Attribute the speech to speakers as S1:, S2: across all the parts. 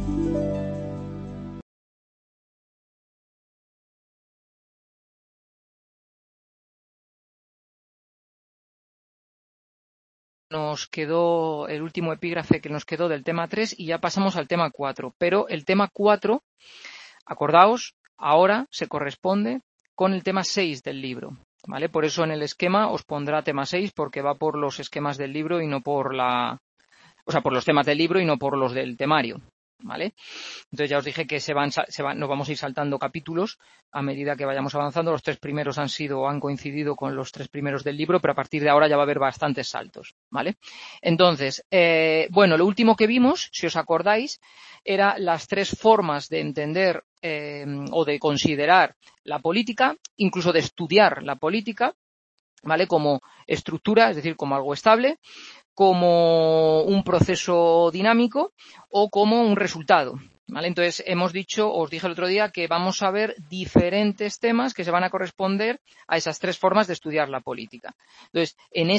S1: Nos quedó el último epígrafe que nos quedó del tema 3 y ya pasamos al tema 4. Pero el tema 4, acordaos, ahora se corresponde con el tema 6 del libro, ¿vale? Por eso en el esquema os pondrá tema 6 porque va por los esquemas del libro y no por por los temas del libro y no por los del temario, ¿vale? Entonces ya os dije que nos vamos a ir saltando capítulos a medida que vayamos avanzando. Los 3 primeros han coincidido con los 3 primeros del libro, pero a partir de ahora ya va a haber bastantes saltos, ¿vale? Entonces, lo último que vimos, si os acordáis, era las 3 formas de entender o de considerar la política, incluso de estudiar la política, ¿vale? Como estructura, es decir, como algo estable, como un proceso dinámico o como un resultado, ¿vale? Entonces os dije el otro día que vamos a ver diferentes temas que se van a corresponder a esas 3 formas de estudiar la política. Entonces,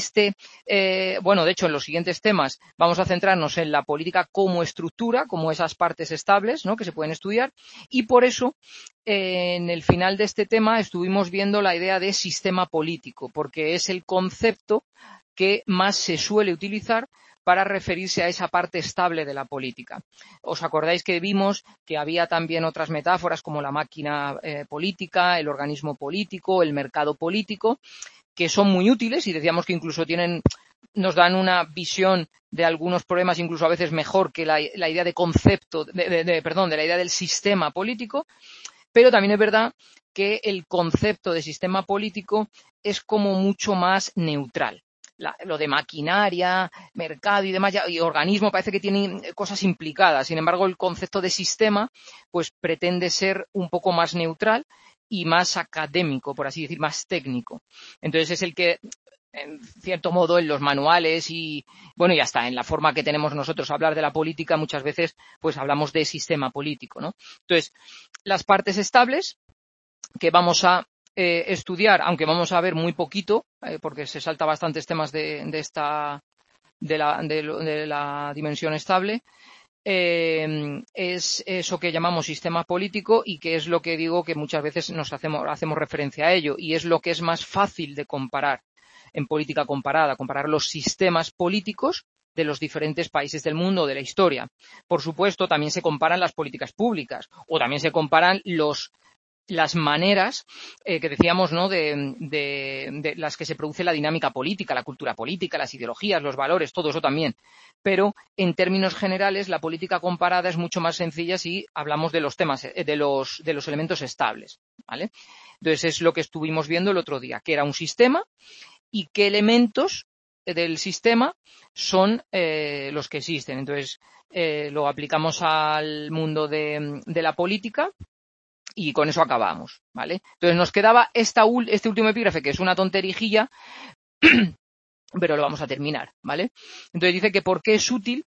S1: de hecho, en los siguientes temas vamos a centrarnos en la política como estructura, como esas partes estables, ¿no?, que se pueden estudiar, y por eso en el final de este tema estuvimos viendo la idea de sistema político, porque es el concepto que más se suele utilizar para referirse a esa parte estable de la política. ¿Os acordáis que vimos que había también otras metáforas como la máquina política, el organismo político, el mercado político, que son muy útiles y decíamos que incluso nos dan una visión de algunos problemas incluso a veces mejor que la idea de concepto, de la idea del sistema político, pero también es verdad que el concepto de sistema político es como mucho más neutral. Lo de maquinaria, mercado y demás, y organismo parece que tiene cosas implicadas. Sin embargo, el concepto de sistema pues pretende ser un poco más neutral y más académico, por así decir, más técnico. Entonces es el que, en cierto modo, en los manuales y hasta en la forma que tenemos nosotros hablar de la política, muchas veces pues hablamos de sistema político, ¿no? Entonces, las partes estables que vamos a estudiar, aunque vamos a ver muy poquito, porque se salta bastantes temas de la dimensión estable, es eso que llamamos sistema político y que es lo que digo que muchas veces hacemos referencia a ello y es lo que es más fácil de comparar en política comparada, comparar los sistemas políticos de los diferentes países del mundo o de la historia. Por supuesto, también se comparan las políticas públicas o también se comparan las maneras que decíamos, ¿no?, de las que se produce la dinámica política, la cultura política, las ideologías, los valores, todo eso también. Pero en términos generales la política comparada es mucho más sencilla si hablamos de los temas, de los elementos estables, ¿vale? Entonces es lo que estuvimos viendo el otro día, que era un sistema y qué elementos del sistema son los que existen. Entonces lo aplicamos al mundo de la política y con eso acabamos, ¿vale? Entonces nos quedaba este último epígrafe, que es una tonterijilla, pero lo vamos a terminar, ¿vale? Entonces dice que por qué es útil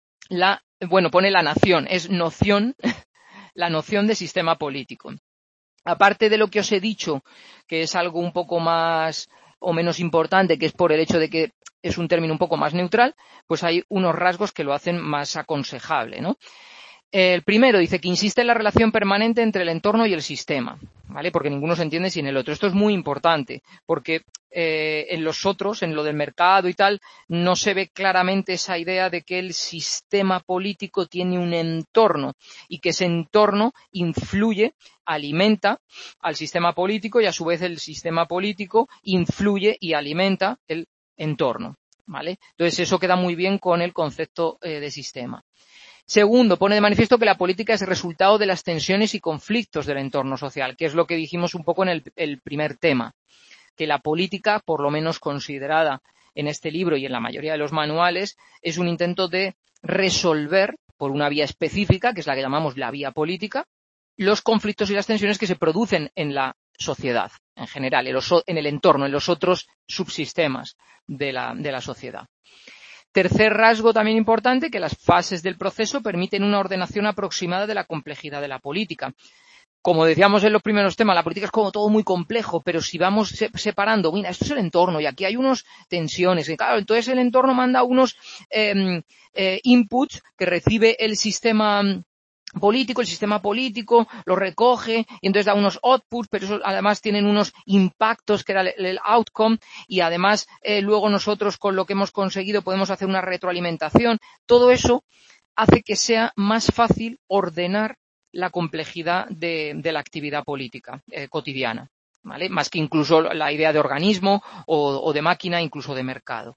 S1: pone la nación, es noción, la noción de sistema político. Aparte de lo que os he dicho, que es algo un poco más o menos importante, que es por el hecho de que es un término un poco más neutral, pues hay unos rasgos que lo hacen más aconsejable, ¿no? El primero dice que insiste en la relación permanente entre el entorno y el sistema, ¿vale? Porque ninguno se entiende sin el otro. Esto es muy importante, porque en los otros, en lo del mercado y tal, no se ve claramente esa idea de que el sistema político tiene un entorno y que ese entorno influye, alimenta al sistema político y a su vez el sistema político influye y alimenta el entorno, ¿vale? Entonces eso queda muy bien con el concepto de sistema. Segundo, pone de manifiesto que la política es el resultado de las tensiones y conflictos del entorno social, que es lo que dijimos un poco en el primer tema, que la política, por lo menos considerada en este libro y en la mayoría de los manuales, es un intento de resolver por una vía específica, que es la que llamamos la vía política, los conflictos y las tensiones que se producen en la sociedad en general, en el entorno, en los otros subsistemas de la sociedad. Tercer rasgo también importante, que las fases del proceso permiten una ordenación aproximada de la complejidad de la política. Como decíamos en los primeros temas, la política es como todo muy complejo, pero si vamos separando, mira, esto es el entorno y aquí hay unas tensiones. Y claro, entonces el entorno manda unos inputs que recibe el sistema político, el sistema político lo recoge y entonces da unos outputs, pero eso además tienen unos impactos que era el outcome y además luego nosotros con lo que hemos conseguido podemos hacer una retroalimentación. Todo eso hace que sea más fácil ordenar la complejidad de la actividad política cotidiana, ¿vale? Más que incluso la idea de organismo o de máquina, incluso de mercado.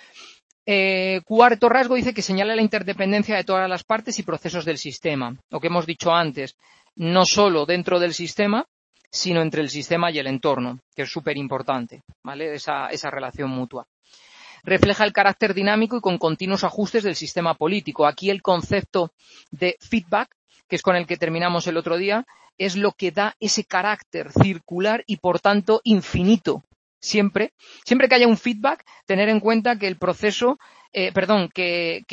S1: Cuarto rasgo dice que señala la interdependencia de todas las partes y procesos del sistema. Lo que hemos dicho antes, no solo dentro del sistema, sino entre el sistema y el entorno, que es súper importante, ¿vale? Esa relación mutua. Refleja el carácter dinámico y con continuos ajustes del sistema político. Aquí el concepto de feedback, que es con el que terminamos el otro día, es lo que da ese carácter circular y, por tanto, infinito. Siempre que haya un feedback, tener en cuenta que el proceso, que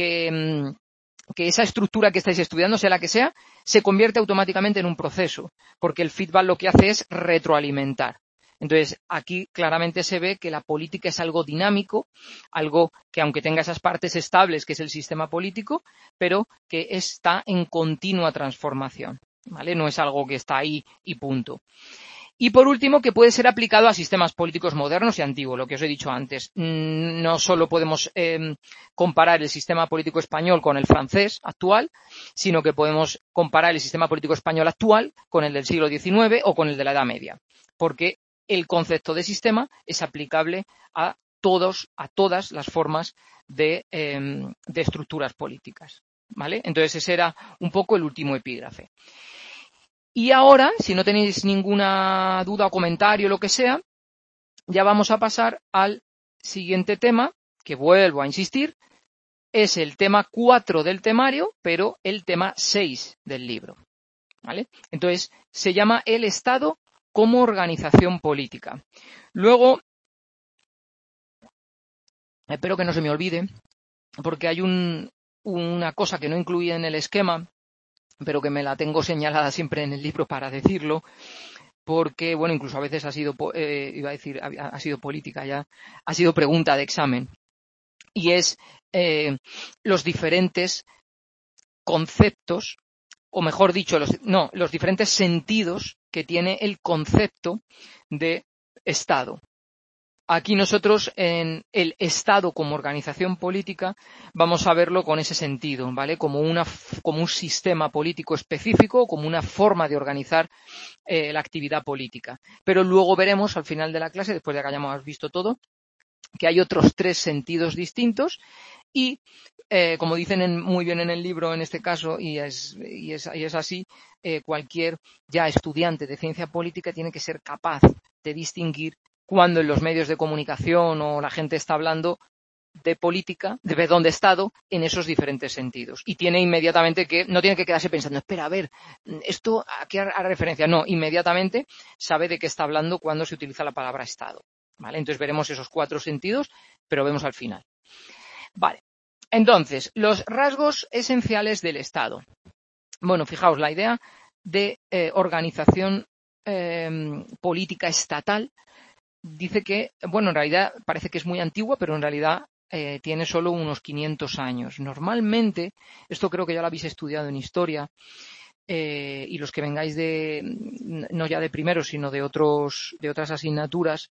S1: esa estructura que estáis estudiando, sea la que sea, se convierte automáticamente en un proceso, porque el feedback lo que hace es retroalimentar. Entonces, aquí claramente se ve que la política es algo dinámico, algo que aunque tenga esas partes estables, que es el sistema político, pero que está en continua transformación, ¿vale? No es algo que está ahí y punto. Y por último, que puede ser aplicado a sistemas políticos modernos y antiguos, lo que os he dicho antes. No solo podemos comparar el sistema político español con el francés actual, sino que podemos comparar el sistema político español actual con el del siglo XIX o con el de la Edad Media, porque el concepto de sistema es aplicable a todas las formas de estructuras políticas, ¿vale? Entonces ese era un poco el último epígrafe. Y ahora, si no tenéis ninguna duda o comentario o lo que sea, ya vamos a pasar al siguiente tema, que vuelvo a insistir, es el tema 4 del temario, pero el tema 6 del libro, ¿vale? Entonces, se llama el Estado como organización política. Luego, espero que no se me olvide, porque hay una cosa que no incluí en el esquema, pero que me la tengo señalada siempre en el libro para decirlo, porque, bueno, incluso a veces ha sido política ya, ha sido pregunta de examen, y es los diferentes conceptos, o mejor dicho, los diferentes sentidos que tiene el concepto de Estado. Aquí nosotros en el Estado como organización política vamos a verlo con ese sentido, ¿vale? Como un sistema político específico, como una forma de organizar la actividad política. Pero luego veremos al final de la clase, después de que hayamos visto todo, que hay otros 3 sentidos distintos y como dicen muy bien en el libro en este caso, y es así, cualquier ya estudiante de ciencia política tiene que ser capaz de distinguir cuando en los medios de comunicación o la gente está hablando de política, de Estado, en esos diferentes sentidos. Y tiene inmediatamente no tiene que quedarse pensando, espera, a ver, ¿esto a qué hará referencia? No, inmediatamente sabe de qué está hablando cuando se utiliza la palabra Estado, ¿vale? Entonces veremos esos 4 sentidos, pero vemos al final. Vale. Entonces, los rasgos esenciales del Estado. Bueno, fijaos, la idea de organización política estatal dice que, bueno, en realidad parece que es muy antigua, pero en realidad tiene solo unos 500 años. Normalmente, esto creo que ya lo habéis estudiado en historia, y los que vengáis no ya de primero, sino de otras asignaturas,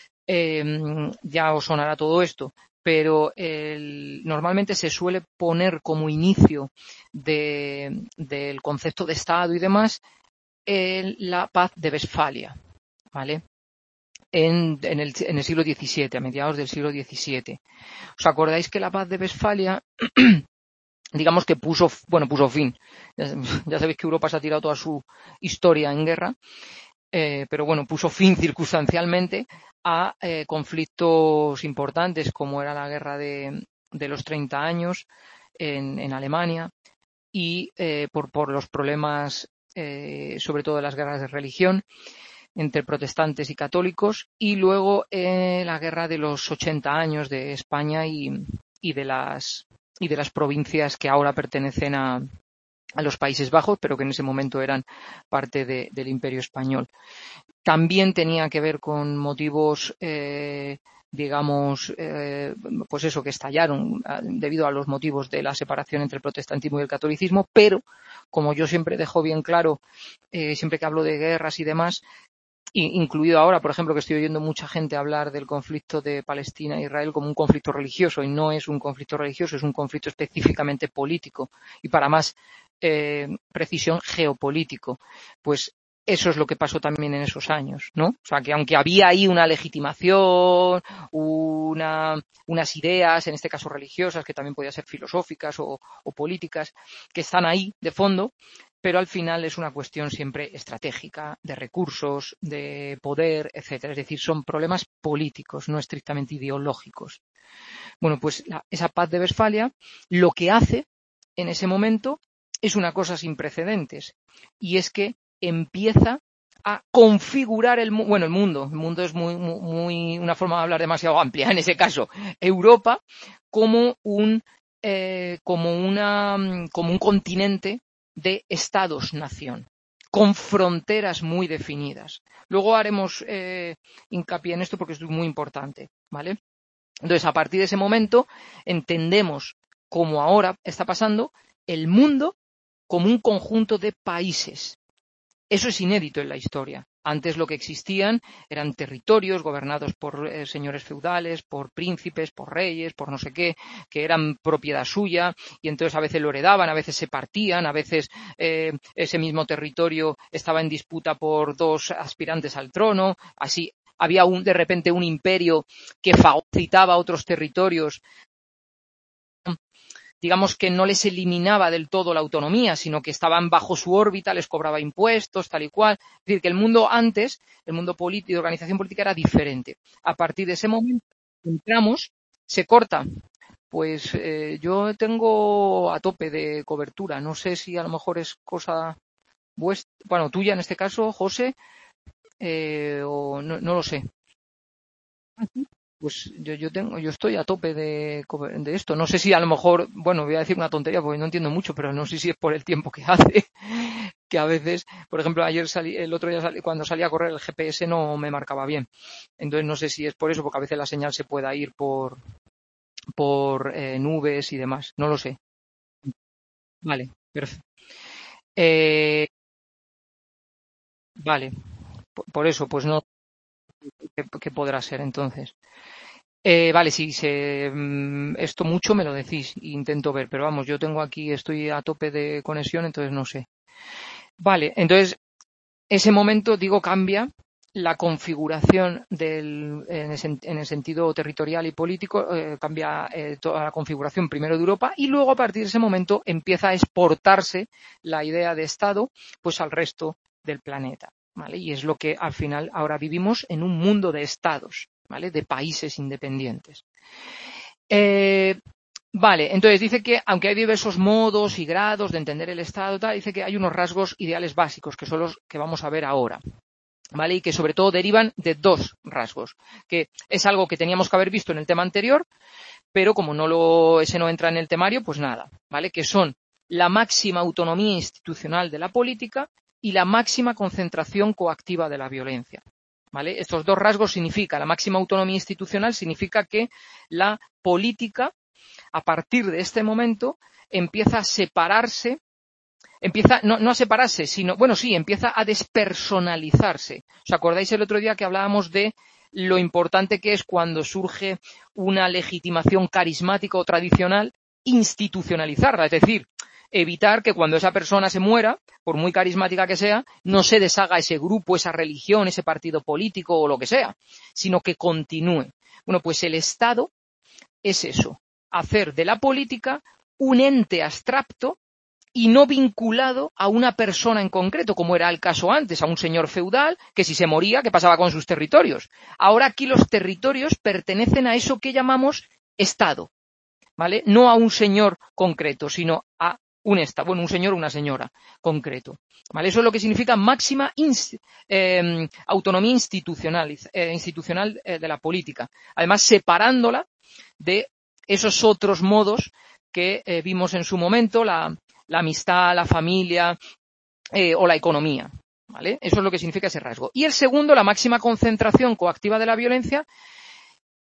S1: ya os sonará todo esto, pero normalmente se suele poner como inicio del concepto de Estado y demás la paz de Westfalia, ¿vale? En el siglo XVII, a mediados del siglo XVII. ¿Os acordáis que la paz de Westfalia, digamos que puso fin? Ya sabéis que Europa se ha tirado toda su historia en guerra, pero bueno, puso fin circunstancialmente a conflictos importantes como era la guerra de los 30 años en Alemania y por los problemas sobre todo de las guerras de religión entre protestantes y católicos, y luego la guerra de los 80 años de España y de las provincias que ahora pertenecen a los Países Bajos, pero que en ese momento eran parte del Imperio Español. También tenía que ver con motivos digamos, pues eso, que estallaron debido a los motivos de la separación entre el protestantismo y el catolicismo, pero, como yo siempre dejo bien claro, siempre que hablo de guerras y demás, incluido ahora, por ejemplo, que estoy oyendo mucha gente hablar del conflicto de Palestina e Israel como un conflicto religioso, y no es un conflicto religioso, es un conflicto específicamente político y, para más precisión, geopolítico. Pues eso es lo que pasó también en esos años, ¿no? O sea, que aunque había ahí una legitimación, unas ideas, en este caso religiosas, que también podían ser filosóficas o políticas, que están ahí de fondo, pero al final es una cuestión siempre estratégica, de recursos, de poder, etcétera. Es decir, son problemas políticos, no estrictamente ideológicos. Bueno, pues esa paz de Westfalia lo que hace en ese momento es una cosa sin precedentes, y es que empieza a configurar el mundo. El mundo es muy una forma de hablar demasiado amplia en ese caso. Europa como un continente de estados-nación, con fronteras muy definidas. Luego haremos hincapié en esto porque es muy importante, ¿vale? Entonces, a partir de ese momento, entendemos, como ahora está pasando, el mundo como un conjunto de países. Eso es inédito en la historia. Antes lo que existían eran territorios gobernados por señores feudales, por príncipes, por reyes, por no sé qué, que eran propiedad suya, y entonces a veces lo heredaban, a veces se partían, a veces ese mismo territorio estaba en disputa por dos aspirantes al trono. Así había de repente un imperio que fagocitaba otros territorios, digamos que no les eliminaba del todo la autonomía, sino que estaban bajo su órbita, les cobraba impuestos, tal y cual. Es decir, que el mundo antes, el mundo político, de organización política, era diferente. A partir de ese momento, entramos, se corta. Pues yo tengo a tope de cobertura. No sé si a lo mejor es cosa bueno, tuya en este caso, José, o no lo sé. Pues yo estoy a tope de esto. No sé si a lo mejor, bueno, voy a decir una tontería porque no entiendo mucho, pero no sé si es por el tiempo que hace, que a veces, por ejemplo, el otro día cuando salí a correr el GPS no me marcaba bien. Entonces no sé si es por eso, porque a veces la señal se pueda ir por nubes y demás. No lo sé. Vale, perfecto. Eh, vale, por eso, pues no, ¿qué podrá ser entonces? Vale, si esto mucho me lo decís e intento ver, pero vamos, yo tengo aquí, estoy a tope de conexión, entonces no sé. Vale, entonces ese momento, digo, cambia la configuración en el sentido territorial y político, cambia toda la configuración primero de Europa, y luego a partir de ese momento empieza a exportarse la idea de Estado pues al resto del planeta, ¿vale? Y es lo que al final ahora vivimos en un mundo de estados, ¿vale? De países independientes. Vale, entonces dice que aunque hay diversos modos y grados de entender el Estado, dice que hay unos rasgos ideales básicos, que son los que vamos a ver ahora, ¿vale? Y que sobre todo derivan de dos rasgos, que es algo que teníamos que haber visto en el tema anterior, pero como ese no entra en el temario, pues nada, ¿vale? Que son la máxima autonomía institucional de la política y la máxima concentración coactiva de la violencia, ¿vale? Estos dos rasgos significan, la máxima autonomía institucional significa que la política, a partir de este momento, empieza a separarse, no a separarse, sino, bueno, sí, empieza a despersonalizarse. ¿Os acordáis el otro día que hablábamos de lo importante que es cuando surge una legitimación carismática o tradicional, institucionalizarla? Es decir, evitar que cuando esa persona se muera, por muy carismática que sea, no se deshaga ese grupo, esa religión, ese partido político o lo que sea, sino que continúe. Bueno, pues el Estado es eso, hacer de la política un ente abstracto y no vinculado a una persona en concreto, como era el caso antes, a un señor feudal que si se moría, ¿qué pasaba con sus territorios? Ahora aquí los territorios pertenecen a eso que llamamos Estado, ¿vale? No a un señor concreto, sino a un Estado, bueno, un señor o una señora concreto, ¿vale? Eso es lo que significa máxima autonomía institucional de la política, además separándola de esos otros modos que vimos en su momento, la amistad, la familia o la economía, ¿vale? Eso es lo que significa ese rasgo. Y el segundo, la máxima concentración coactiva de la violencia,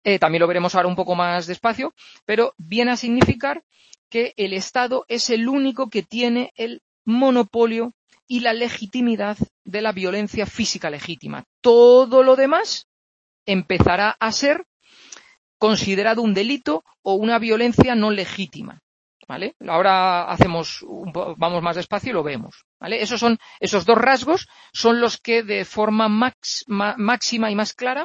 S1: también lo veremos ahora un poco más despacio, pero viene a significar que el Estado es el único que tiene el monopolio y la legitimidad de la violencia física legítima. Todo lo demás empezará a ser considerado un delito o una violencia no legítima, ¿vale? Ahora vamos más despacio y lo vemos, ¿vale? Esos dos rasgos son los que de forma máxima y más clara,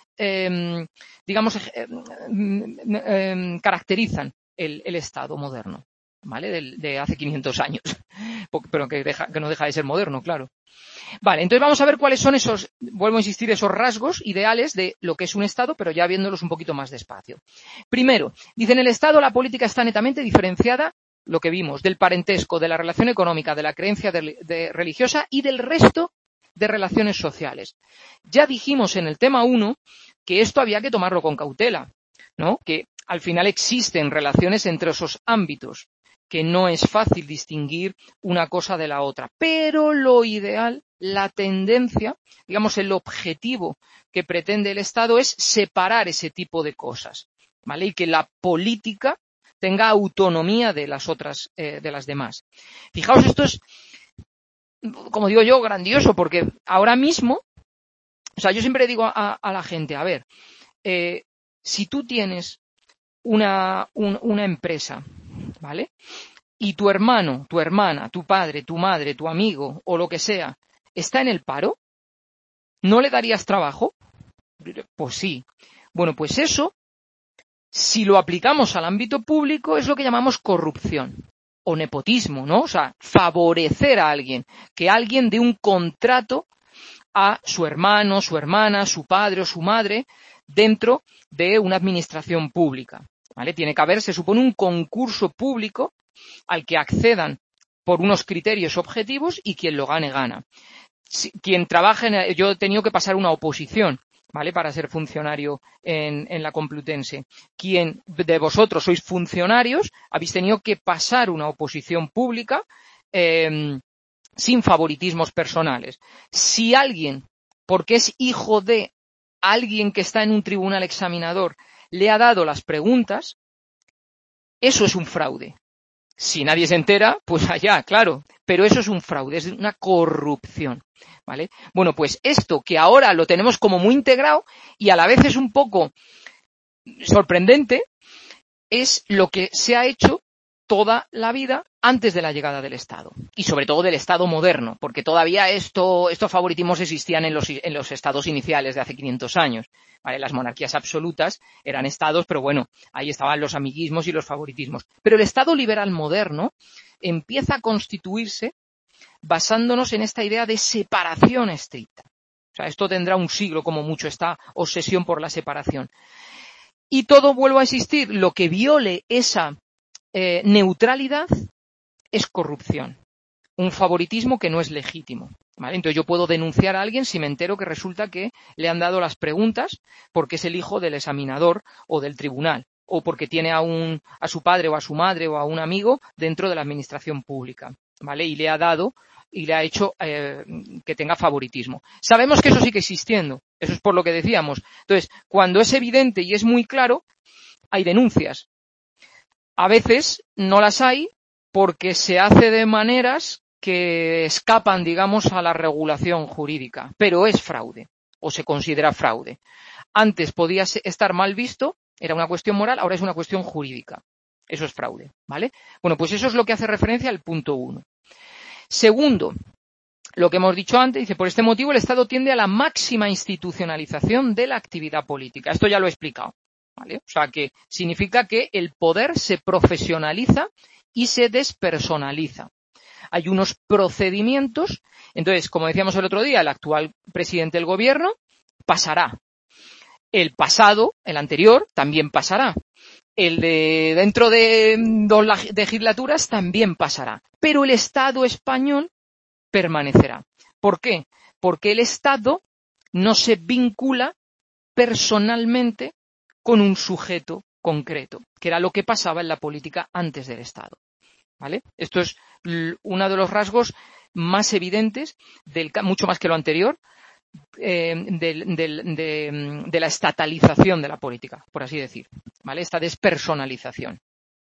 S1: caracterizan el Estado moderno, ¿vale? De hace 500 años, pero que no deja de ser moderno, claro. Vale, entonces vamos a ver cuáles son vuelvo a insistir, esos rasgos ideales de lo que es un Estado, pero ya viéndolos un poquito más despacio. Primero, dice, en el Estado la política está netamente diferenciada, lo que vimos, del parentesco, de la relación económica, de la creencia religiosa y del resto de relaciones sociales. Ya dijimos en el tema 1 que esto había que tomarlo con cautela, ¿no? Que al final existen relaciones entre esos ámbitos, que no es fácil distinguir una cosa de la otra, pero lo ideal, la tendencia, digamos, el objetivo que pretende el Estado es separar ese tipo de cosas, ¿vale? Y que la política tenga autonomía de las otras, de las demás. Fijaos, esto es, como digo yo, grandioso, porque ahora mismo, o sea, yo siempre digo a la gente, a ver, si tú tienes una empresa, ¿vale? Y tu hermano, tu hermana, tu padre, tu madre, tu amigo o lo que sea está en el paro, ¿no le darías trabajo? Pues sí. Bueno, pues eso, si lo aplicamos al ámbito público, es lo que llamamos corrupción o nepotismo, ¿no? O sea, favorecer a alguien, que alguien dé un contrato a su hermano, su hermana, su padre o su madre dentro de una administración pública, ¿vale? Tiene que haber, se supone, un concurso público al que accedan por unos criterios objetivos y quien lo gane, gana. Quien trabaje, yo he tenido que pasar una oposición, ¿vale? Para ser funcionario en la Complutense. Quien de vosotros sois funcionarios, habéis tenido que pasar una oposición pública sin favoritismos personales. Si alguien, porque es hijo de alguien que está en un tribunal examinador, le ha dado las preguntas, eso es un fraude. Si nadie se entera, pues allá, claro. Pero eso es un fraude, es una corrupción, ¿vale? Bueno, pues esto que ahora lo tenemos como muy integrado y a la vez es un poco sorprendente, es lo que se ha hecho toda la vida antes de la llegada del Estado. Y sobre todo del Estado moderno, porque todavía estos favoritismos existían en los estados iniciales de hace 500 años. ¿Vale? Las monarquías absolutas eran estados, pero bueno, ahí estaban los amiguismos y los favoritismos. Pero el Estado liberal moderno empieza a constituirse basándonos en esta idea de separación estricta. O sea, esto tendrá un siglo como mucho, esta obsesión por la separación. Y todo, vuelvo a insistir, lo que viole esa neutralidad es corrupción, un favoritismo que no es legítimo, ¿vale? Entonces yo puedo denunciar a alguien si me entero que resulta que le han dado las preguntas porque es el hijo del examinador o del tribunal, o porque tiene a su padre o a su madre o a un amigo dentro de la administración pública, ¿vale? Y le ha dado y le ha hecho que tenga favoritismo. Sabemos que eso sigue existiendo, eso es por lo que decíamos. Entonces, cuando es evidente y es muy claro, hay denuncias. A veces no las hay porque se hace de maneras que escapan, digamos, a la regulación jurídica, pero es fraude o se considera fraude. Antes podía estar mal visto, era una cuestión moral, ahora es una cuestión jurídica. Eso es fraude, ¿vale? Bueno, pues eso es lo que hace referencia al punto 1. Segundo, lo que hemos dicho antes, dice, por este motivo el Estado tiende a la máxima institucionalización de la actividad política. Esto ya lo he explicado, ¿vale? O sea, que significa que el poder se profesionaliza y se despersonaliza. Hay unos procedimientos, entonces, como decíamos el otro día, el actual presidente del gobierno pasará. El pasado, el anterior, también pasará. El de dentro de 2 legislaturas también pasará. Pero el Estado español permanecerá. ¿Por qué? Porque el Estado no se vincula personalmente con un sujeto concreto, que era lo que pasaba en la política antes del Estado. ¿Vale? Esto es uno de los rasgos más evidentes, mucho más que lo anterior, de la estatalización de la política, por así decir, ¿vale? Esta despersonalización.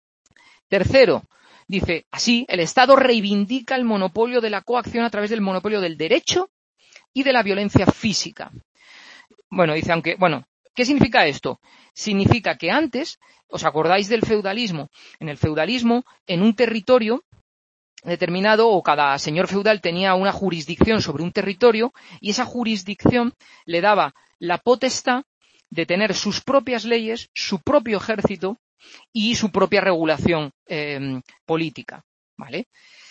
S1: Tercero, dice, así, el Estado reivindica el monopolio de la coacción a través del monopolio del derecho y de la violencia física. Bueno, dice, ¿qué significa esto? Significa que antes, ¿os acordáis del feudalismo? En el feudalismo, en un territorio determinado, o cada señor feudal tenía una jurisdicción sobre un territorio, y esa jurisdicción le daba la potestad de tener sus propias leyes, su propio ejército y su propia regulación política, ¿vale?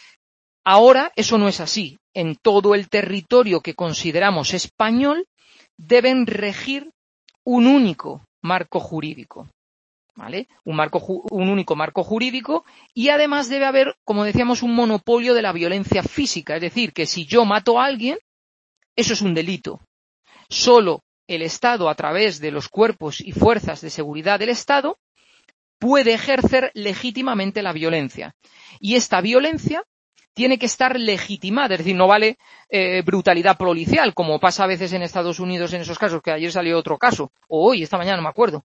S1: Ahora eso no es así. En todo el territorio que consideramos español deben regir un único marco jurídico, ¿vale? Un único marco jurídico, y además debe haber, como decíamos, un monopolio de la violencia física. Es decir, que si yo mato a alguien, eso es un delito. Solo el Estado, a través de los cuerpos y fuerzas de seguridad del Estado, puede ejercer legítimamente la violencia. Y esta violencia tiene que estar legitimada, es decir, no vale brutalidad policial, como pasa a veces en Estados Unidos en esos casos, que ayer salió otro caso, o hoy, esta mañana, no me acuerdo.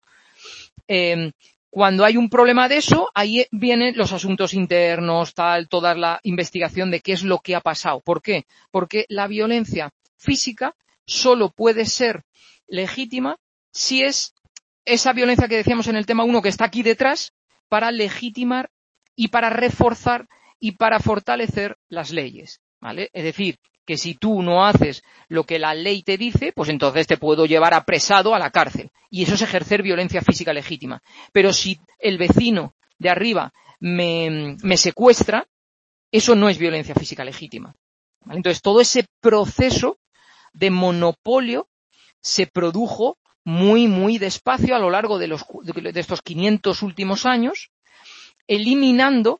S1: Cuando hay un problema de eso, ahí vienen los asuntos internos, toda la investigación de qué es lo que ha pasado. ¿Por qué? Porque la violencia física solo puede ser legítima si es esa violencia que decíamos en el tema 1 que está aquí detrás para legitimar y para reforzar y para fortalecer las leyes, ¿vale? Es decir, que si tú no haces lo que la ley te dice, pues entonces te puedo llevar apresado a la cárcel. Y eso es ejercer violencia física legítima. Pero si el vecino de arriba me secuestra, eso no es violencia física legítima, ¿vale? Entonces, todo ese proceso de monopolio se produjo muy, muy despacio a lo largo de estos 500 últimos años, eliminando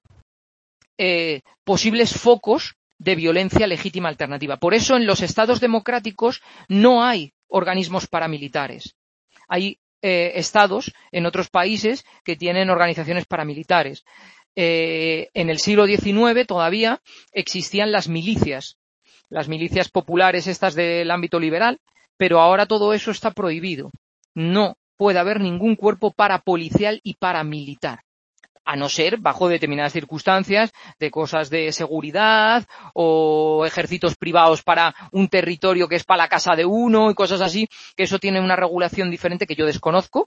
S1: posibles focos de violencia legítima alternativa. Por eso en los estados democráticos no hay organismos paramilitares. Hay estados en otros países que tienen organizaciones paramilitares. En el siglo XIX todavía existían las milicias populares estas del ámbito liberal, pero ahora todo eso está prohibido. No puede haber ningún cuerpo parapolicial y paramilitar, a no ser bajo determinadas circunstancias de cosas de seguridad o ejércitos privados para un territorio que es para la casa de uno y cosas así, que eso tiene una regulación diferente que yo desconozco,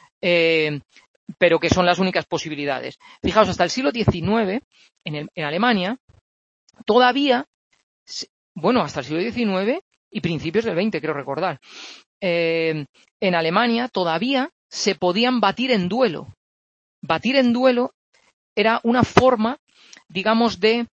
S1: pero que son las únicas posibilidades. Fijaos, hasta el siglo XIX, en Alemania, todavía, bueno, hasta el siglo XIX y principios del XX, creo recordar, en Alemania todavía se podían batir en duelo. Batir en duelo era una forma, digamos, de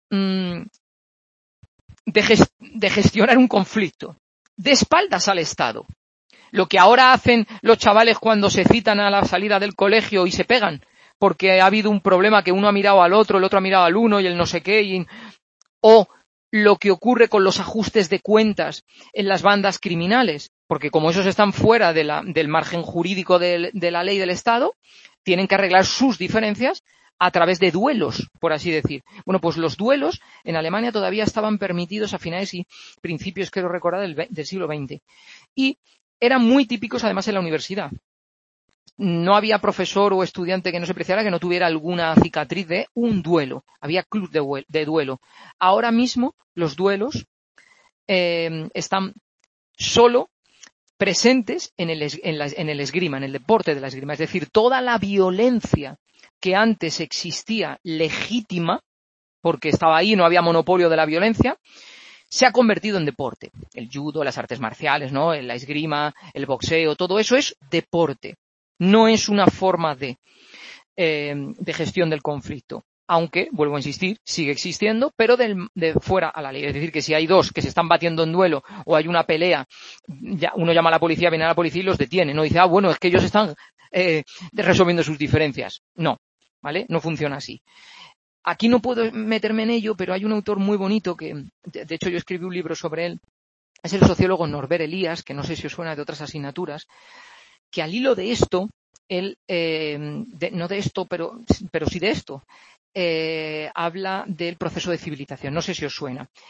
S1: gestionar un conflicto, de espaldas al Estado. Lo que ahora hacen los chavales cuando se citan a la salida del colegio y se pegan, porque ha habido un problema que uno ha mirado al otro, el otro ha mirado al uno y el no sé qué, o lo que ocurre con los ajustes de cuentas en las bandas criminales, porque como esos están fuera del margen jurídico de la ley del Estado, tienen que arreglar sus diferencias a través de duelos, por así decir. Bueno, pues los duelos en Alemania todavía estaban permitidos a finales y principios, quiero recordar, del siglo XX. Y eran muy típicos además en la universidad. No había profesor o estudiante que no se preciara que no tuviera alguna cicatriz de un duelo. Había club de duelo. Ahora mismo los duelos están solo presentes en el esgrima, en el deporte de la esgrima. Es decir, toda la violencia que antes existía legítima, porque estaba ahí, no había monopolio de la violencia, se ha convertido en deporte. El judo, las artes marciales, ¿no? La esgrima, el boxeo, todo eso es deporte. No es una forma de gestión del conflicto. Aunque, vuelvo a insistir, sigue existiendo, pero de fuera a la ley. Es decir, que si hay dos que se están batiendo en duelo o hay una pelea, uno llama a la policía, viene a la policía y los detiene. No dice, bueno, es que ellos están resolviendo sus diferencias. No, ¿vale? No funciona así. Aquí no puedo meterme en ello, pero hay un autor muy bonito que, de hecho, yo escribí un libro sobre él. Es el sociólogo Norbert Elias, que no sé si os suena de otras asignaturas, que al hilo de esto, él, no de esto, pero sí de esto, habla del proceso de civilización. No sé si os suena.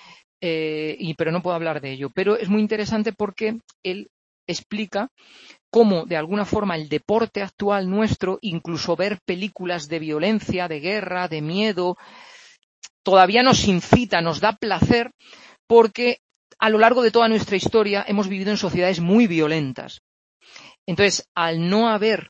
S1: pero no puedo hablar de ello. Pero es muy interesante porque él explica cómo, de alguna forma, el deporte actual nuestro, incluso ver películas de violencia, de guerra, de miedo, todavía nos incita, nos da placer, porque a lo largo de toda nuestra historia hemos vivido en sociedades muy violentas. Entonces, al no haber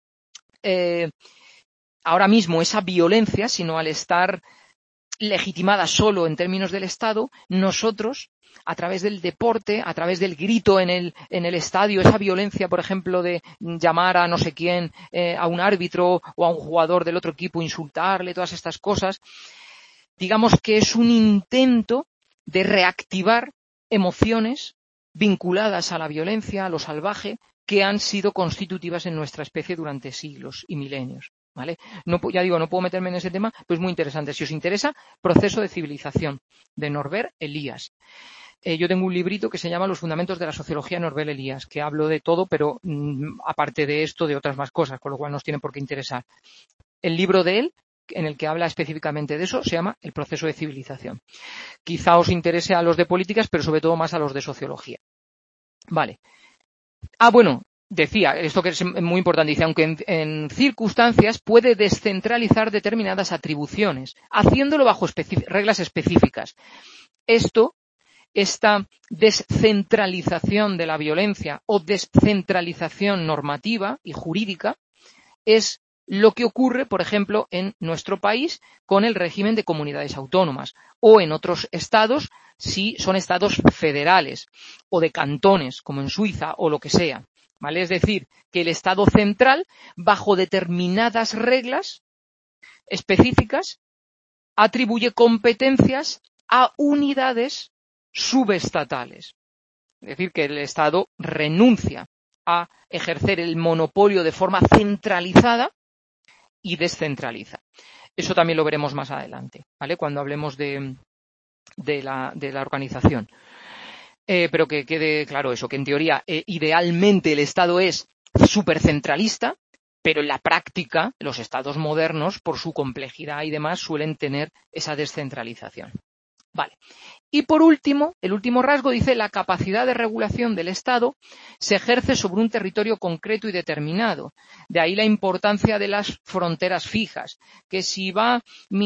S1: ahora mismo esa violencia, sino al estar legitimada solo en términos del Estado, nosotros, a través del deporte, a través del grito en el estadio, esa violencia, por ejemplo, de llamar a no sé quién, a un árbitro o a un jugador del otro equipo, insultarle, todas estas cosas, digamos que es un intento de reactivar emociones vinculadas a la violencia, a lo salvaje, que han sido constitutivas en nuestra especie durante siglos y milenios. ¿Vale? No, ya digo, no puedo meterme en ese tema, pero es muy interesante. Si os interesa, Proceso de civilización, de Norbert Elias. Yo tengo un librito que se llama Los fundamentos de la sociología de Norbert Elias, que hablo de todo, pero aparte de esto, de otras más cosas, con lo cual no os tiene por qué interesar. El libro de él, en el que habla específicamente de eso, se llama El proceso de civilización. Quizá os interese a los de políticas, pero sobre todo más a los de sociología. Vale. Bueno, decía, esto que es muy importante, dice, aunque en circunstancias puede descentralizar determinadas atribuciones, haciéndolo bajo reglas específicas. Esta descentralización de la violencia o descentralización normativa y jurídica es lo que ocurre, por ejemplo, en nuestro país con el régimen de comunidades autónomas o en otros estados si son estados federales o de cantones, como en Suiza o lo que sea. ¿Vale? Es decir, que el Estado central, bajo determinadas reglas específicas, atribuye competencias a unidades subestatales. Es decir, que el Estado renuncia a ejercer el monopolio de forma centralizada y descentraliza. Eso también lo veremos más adelante, ¿vale? Cuando hablemos de la organización. Pero que quede claro eso, que en teoría, idealmente el Estado es supercentralista, pero en la práctica los estados modernos, por su complejidad y demás, suelen tener esa descentralización. Vale. Y por último, el último rasgo dice la capacidad de regulación del Estado se ejerce sobre un territorio concreto y determinado. De ahí la importancia de las fronteras fijas, que si va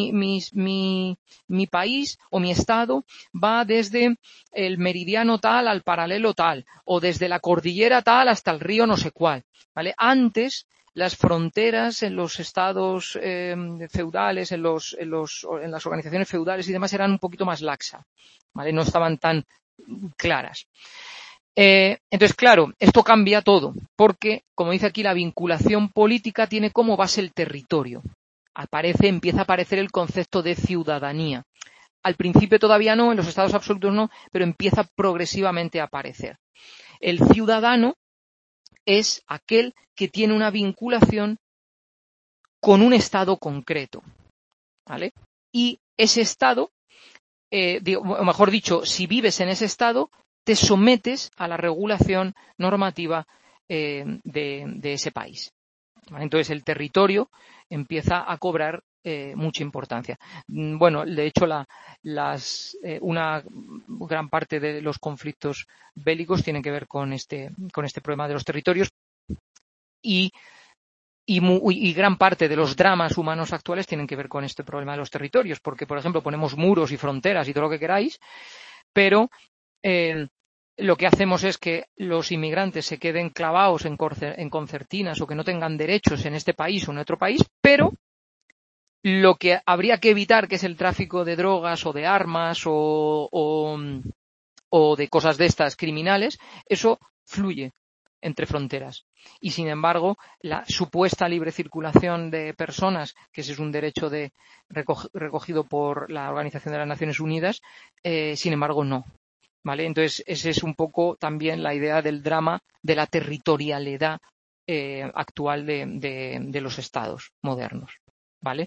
S1: mi país o mi Estado va desde el meridiano tal al paralelo tal, o desde la cordillera tal hasta el río no sé cuál. ¿Vale? Antes, las fronteras en los estados feudales, en las organizaciones feudales y demás eran un poquito más laxas, ¿vale? No estaban tan claras. Entonces, claro, esto cambia todo, porque, como dice aquí, la vinculación política tiene como base el territorio. Empieza a aparecer el concepto de ciudadanía. Al principio todavía no, en los estados absolutos no, pero empieza progresivamente a aparecer. El ciudadano es aquel que tiene una vinculación con un estado concreto, ¿vale? Y ese estado, o mejor dicho, si vives en ese estado, te sometes a la regulación normativa de ese país. ¿Vale? Entonces el territorio empieza a cobrar mucha importancia. Bueno, de hecho, una gran parte de los conflictos bélicos tienen que ver con este problema de los territorios y gran parte de los dramas humanos actuales tienen que ver con este problema de los territorios, porque, por ejemplo, ponemos muros y fronteras y todo lo que queráis, pero lo que hacemos es que los inmigrantes se queden clavados en concertinas o que no tengan derechos en este país o en otro país, pero lo que habría que evitar, que es el tráfico de drogas o de armas o de cosas de estas criminales, eso fluye entre fronteras. Y, sin embargo, la supuesta libre circulación de personas, que ese es un derecho recogido por la Organización de las Naciones Unidas, sin embargo, no. ¿Vale? Entonces, esa es un poco también la idea del drama de la territorialidad actual de los estados modernos. ¿Vale?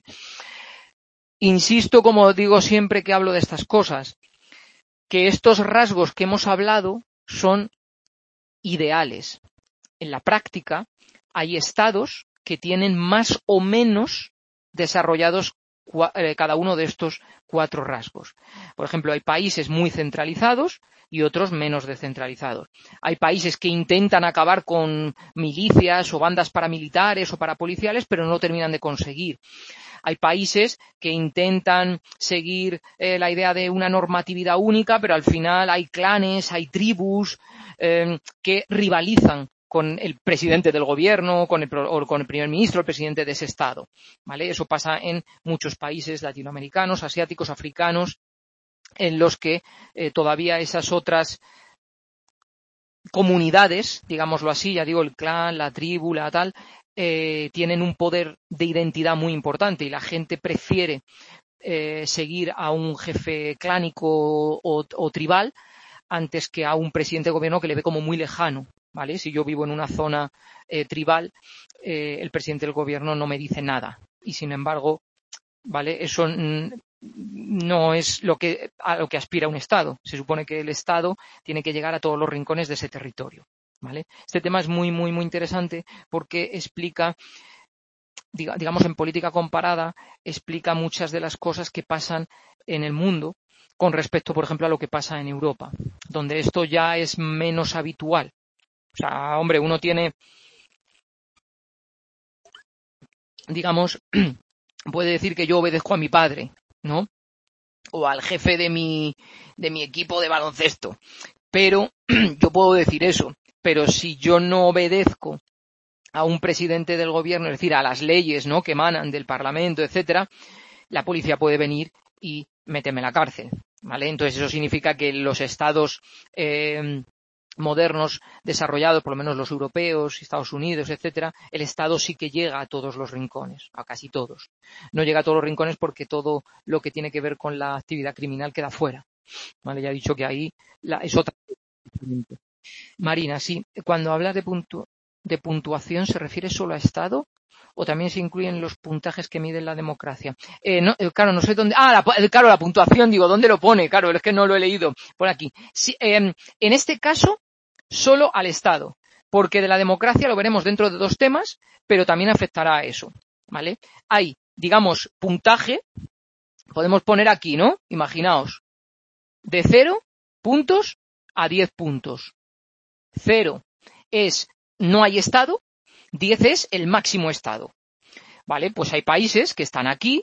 S1: Insisto, como digo siempre que hablo de estas cosas, que estos rasgos que hemos hablado son ideales. En la práctica hay estados que tienen más o menos desarrollados cada uno de estos 4 rasgos. Por ejemplo, hay países muy centralizados y otros menos descentralizados. Hay países que intentan acabar con milicias o bandas paramilitares o parapoliciales, pero no lo terminan de conseguir. Hay países que intentan seguir la idea de una normatividad única, pero al final hay clanes, hay tribus que rivalizan con el presidente del gobierno, con el primer ministro, el presidente de ese estado, ¿vale? Eso pasa en muchos países latinoamericanos, asiáticos, africanos, en los que todavía esas otras comunidades, digámoslo así, ya digo, el clan, la tribu, la tal, tienen un poder de identidad muy importante y la gente prefiere seguir a un jefe clánico o tribal antes que a un presidente de gobierno que le ve como muy lejano, ¿vale? Si yo vivo en una zona tribal, el presidente del gobierno no me dice nada y sin embargo, ¿vale? Eso no es a lo que aspira un Estado. Se supone que el Estado tiene que llegar a todos los rincones de ese territorio, ¿vale? Este tema es muy, muy, muy interesante porque explica, digamos, en política comparada, explica muchas de las cosas que pasan en el mundo con respecto, por ejemplo, a lo que pasa en Europa, donde esto ya es menos habitual. O sea, hombre, uno tiene, digamos, puede decir que yo obedezco a mi padre, ¿no? O al jefe de mi equipo de baloncesto. Pero yo puedo decir eso. Pero si yo no obedezco a un presidente del gobierno, es decir, a las leyes, ¿no?, que emanan del Parlamento, etcétera, la policía puede venir y meterme en la cárcel, ¿vale? Entonces eso significa que los estados modernos, desarrollados, por lo menos los europeos, Estados Unidos, etcétera, el Estado sí que llega a todos los rincones, a casi todos. No llega a todos los rincones porque todo lo que tiene que ver con la actividad criminal queda fuera. Vale, ya he dicho que ahí es otra. Marina, sí, cuando hablas de puntuación, ¿se refiere solo a Estado o también se incluyen los puntajes que miden la democracia? No, claro, no sé dónde. Claro, la puntuación, digo, ¿dónde lo pone? Claro, es que no lo he leído por aquí. Sí, en este caso, solo al Estado, porque de la democracia lo veremos dentro de 2 temas, pero también afectará a eso, ¿vale? Hay, digamos, puntaje, podemos poner aquí, ¿no? Imaginaos, de 0 puntos a 10 puntos. 0 es no hay Estado, 10 es el máximo Estado, ¿vale? Pues hay países que están aquí,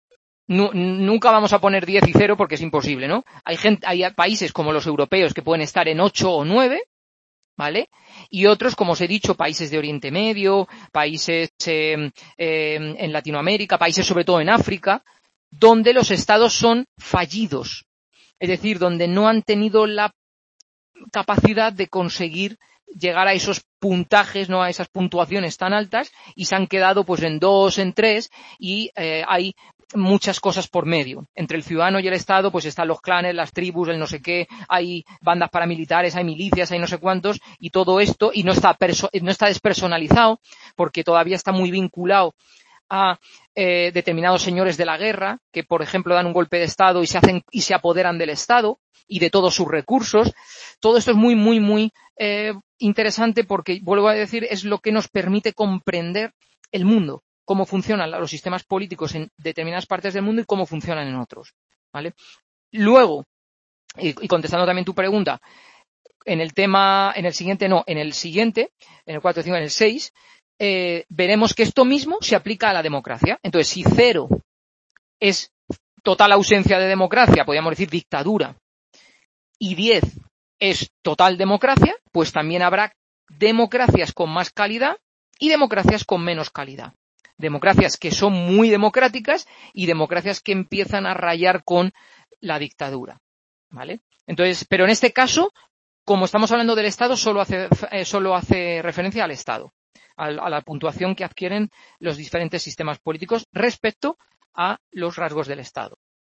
S1: nunca vamos a poner 10 y 0 porque es imposible, ¿no? Hay países como los europeos que pueden estar en 8 o 9, ¿vale? Y otros, como os he dicho, países de Oriente Medio, países en Latinoamérica, países sobre todo en África, donde los estados son fallidos. Es decir, donde no han tenido la capacidad de conseguir llegar a esos puntajes, no a esas puntuaciones tan altas y se han quedado pues en 2, en 3 y hay muchas cosas por medio. Entre el ciudadano y el Estado pues están los clanes, las tribus, el no sé qué, hay bandas paramilitares, hay milicias, hay no sé cuántos y todo esto y no está despersonalizado porque todavía está muy vinculado a determinados señores de la guerra que, por ejemplo, dan un golpe de Estado y se apoderan del Estado y de todos sus recursos. Todo esto es muy, muy, muy interesante porque, vuelvo a decir, es lo que nos permite comprender el mundo, cómo funcionan los sistemas políticos en determinadas partes del mundo y cómo funcionan en otros, ¿vale? Luego, y contestando también tu pregunta, en el siguiente, en el 4, 5, en el 6, veremos que esto mismo se aplica a la democracia. Entonces, si 0 es total ausencia de democracia, podríamos decir dictadura, y 10 es total democracia, pues también habrá democracias con más calidad y democracias con menos calidad. Democracias que son muy democráticas y democracias que empiezan a rayar con la dictadura, ¿vale? Entonces, pero en este caso, como estamos hablando del Estado, solo hace referencia al Estado, a la puntuación que adquieren los diferentes sistemas políticos respecto a los rasgos del Estado.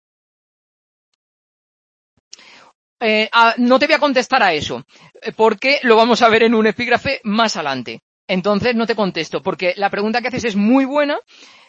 S1: No te voy a contestar a eso, porque lo vamos a ver en un epígrafe más adelante. Entonces no te contesto, porque la pregunta que haces es muy buena,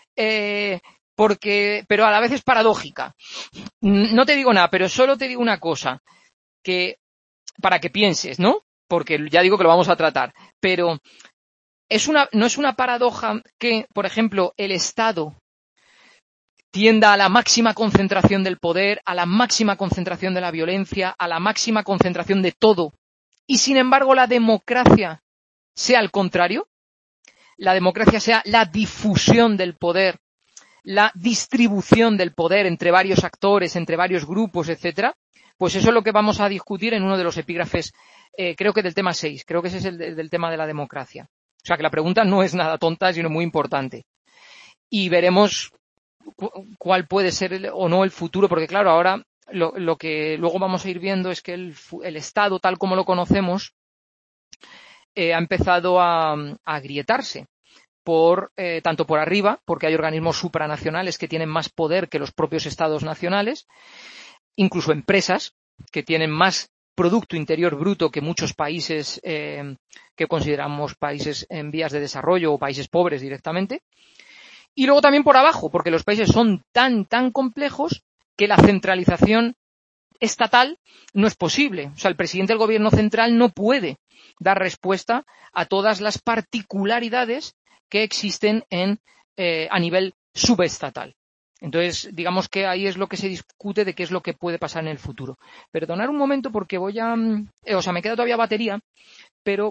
S1: pero a la vez es paradójica. No te digo nada, pero solo te digo una cosa, que para que pienses, ¿no? Porque ya digo que lo vamos a tratar, pero no es una paradoja que, por ejemplo, el Estado tienda a la máxima concentración del poder, a la máxima concentración de la violencia, a la máxima concentración de todo, y sin embargo la democracia sea al contrario, la democracia sea la difusión del poder, la distribución del poder entre varios actores, entre varios grupos, etcétera, pues eso es lo que vamos a discutir en uno de los epígrafes, creo que del tema 6, creo que ese es el del tema de la democracia. O sea que la pregunta no es nada tonta, sino muy importante. Y veremos cuál puede ser o no el futuro, porque claro, ahora lo que luego vamos a ir viendo es que el Estado, tal como lo conocemos, ha empezado a agrietarse. Tanto por arriba, porque hay organismos supranacionales que tienen más poder que los propios estados nacionales, incluso empresas que tienen más Producto Interior Bruto que muchos países que consideramos países en vías de desarrollo o países pobres directamente. Y luego también por abajo, porque los países son tan complejos que la centralización estatal no es posible. O sea, el presidente del gobierno central no puede dar respuesta a todas las particularidades que existen a nivel subestatal. Entonces, digamos que ahí es lo que se discute de qué es lo que puede pasar en el futuro. Perdonad un momento porque me queda todavía batería, pero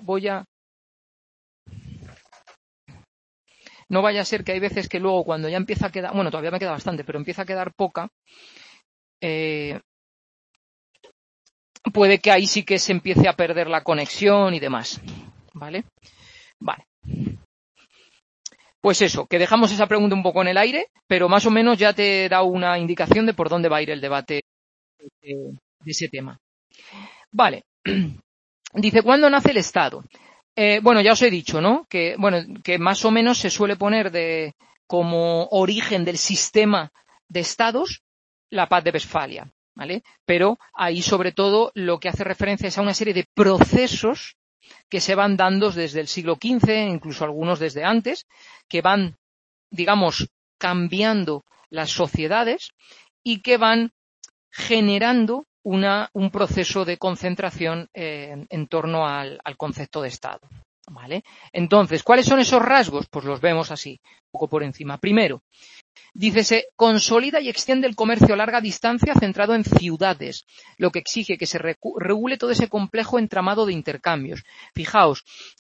S1: no vaya a ser que hay veces que luego cuando ya empieza a quedar, bueno, todavía me queda bastante, pero empieza a quedar poca, puede que ahí sí que se empiece a perder la conexión y demás. ¿Vale? Vale. Pues eso, que dejamos esa pregunta un poco en el aire, pero más o menos ya te da una indicación de por dónde va a ir el debate de ese tema. Vale. Dice, ¿cuándo nace el Estado? Bueno, ya os he dicho, ¿no? Que más o menos se suele poner como origen del sistema de estados la Paz de Westfalia, ¿vale? Pero ahí, sobre todo, lo que hace referencia es a una serie de procesos que se van dando desde el siglo XV, incluso algunos desde antes, que van, digamos, cambiando las sociedades y que van generando un proceso de concentración en torno al concepto de Estado. ¿Vale? Entonces, ¿cuáles son esos rasgos? Pues los vemos así, un poco por encima. Primero, dice, se consolida y extiende el comercio a larga distancia centrado en ciudades, lo que exige que se regule todo ese complejo entramado de intercambios. Fijaos,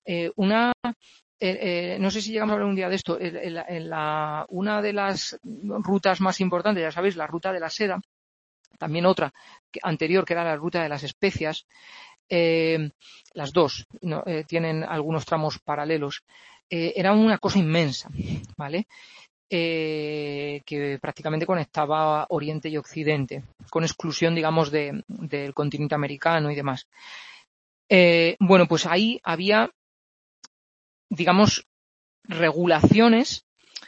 S1: no sé si llegamos a hablar un día de esto, una de las rutas más importantes, ya sabéis, la ruta de la seda, también otra anterior que era la ruta de las especias, las dos tienen algunos tramos paralelos, era una cosa inmensa, ¿vale? Que prácticamente conectaba Oriente y Occidente, con exclusión, digamos, del continente americano y demás. Bueno, pues ahí había, digamos, regulaciones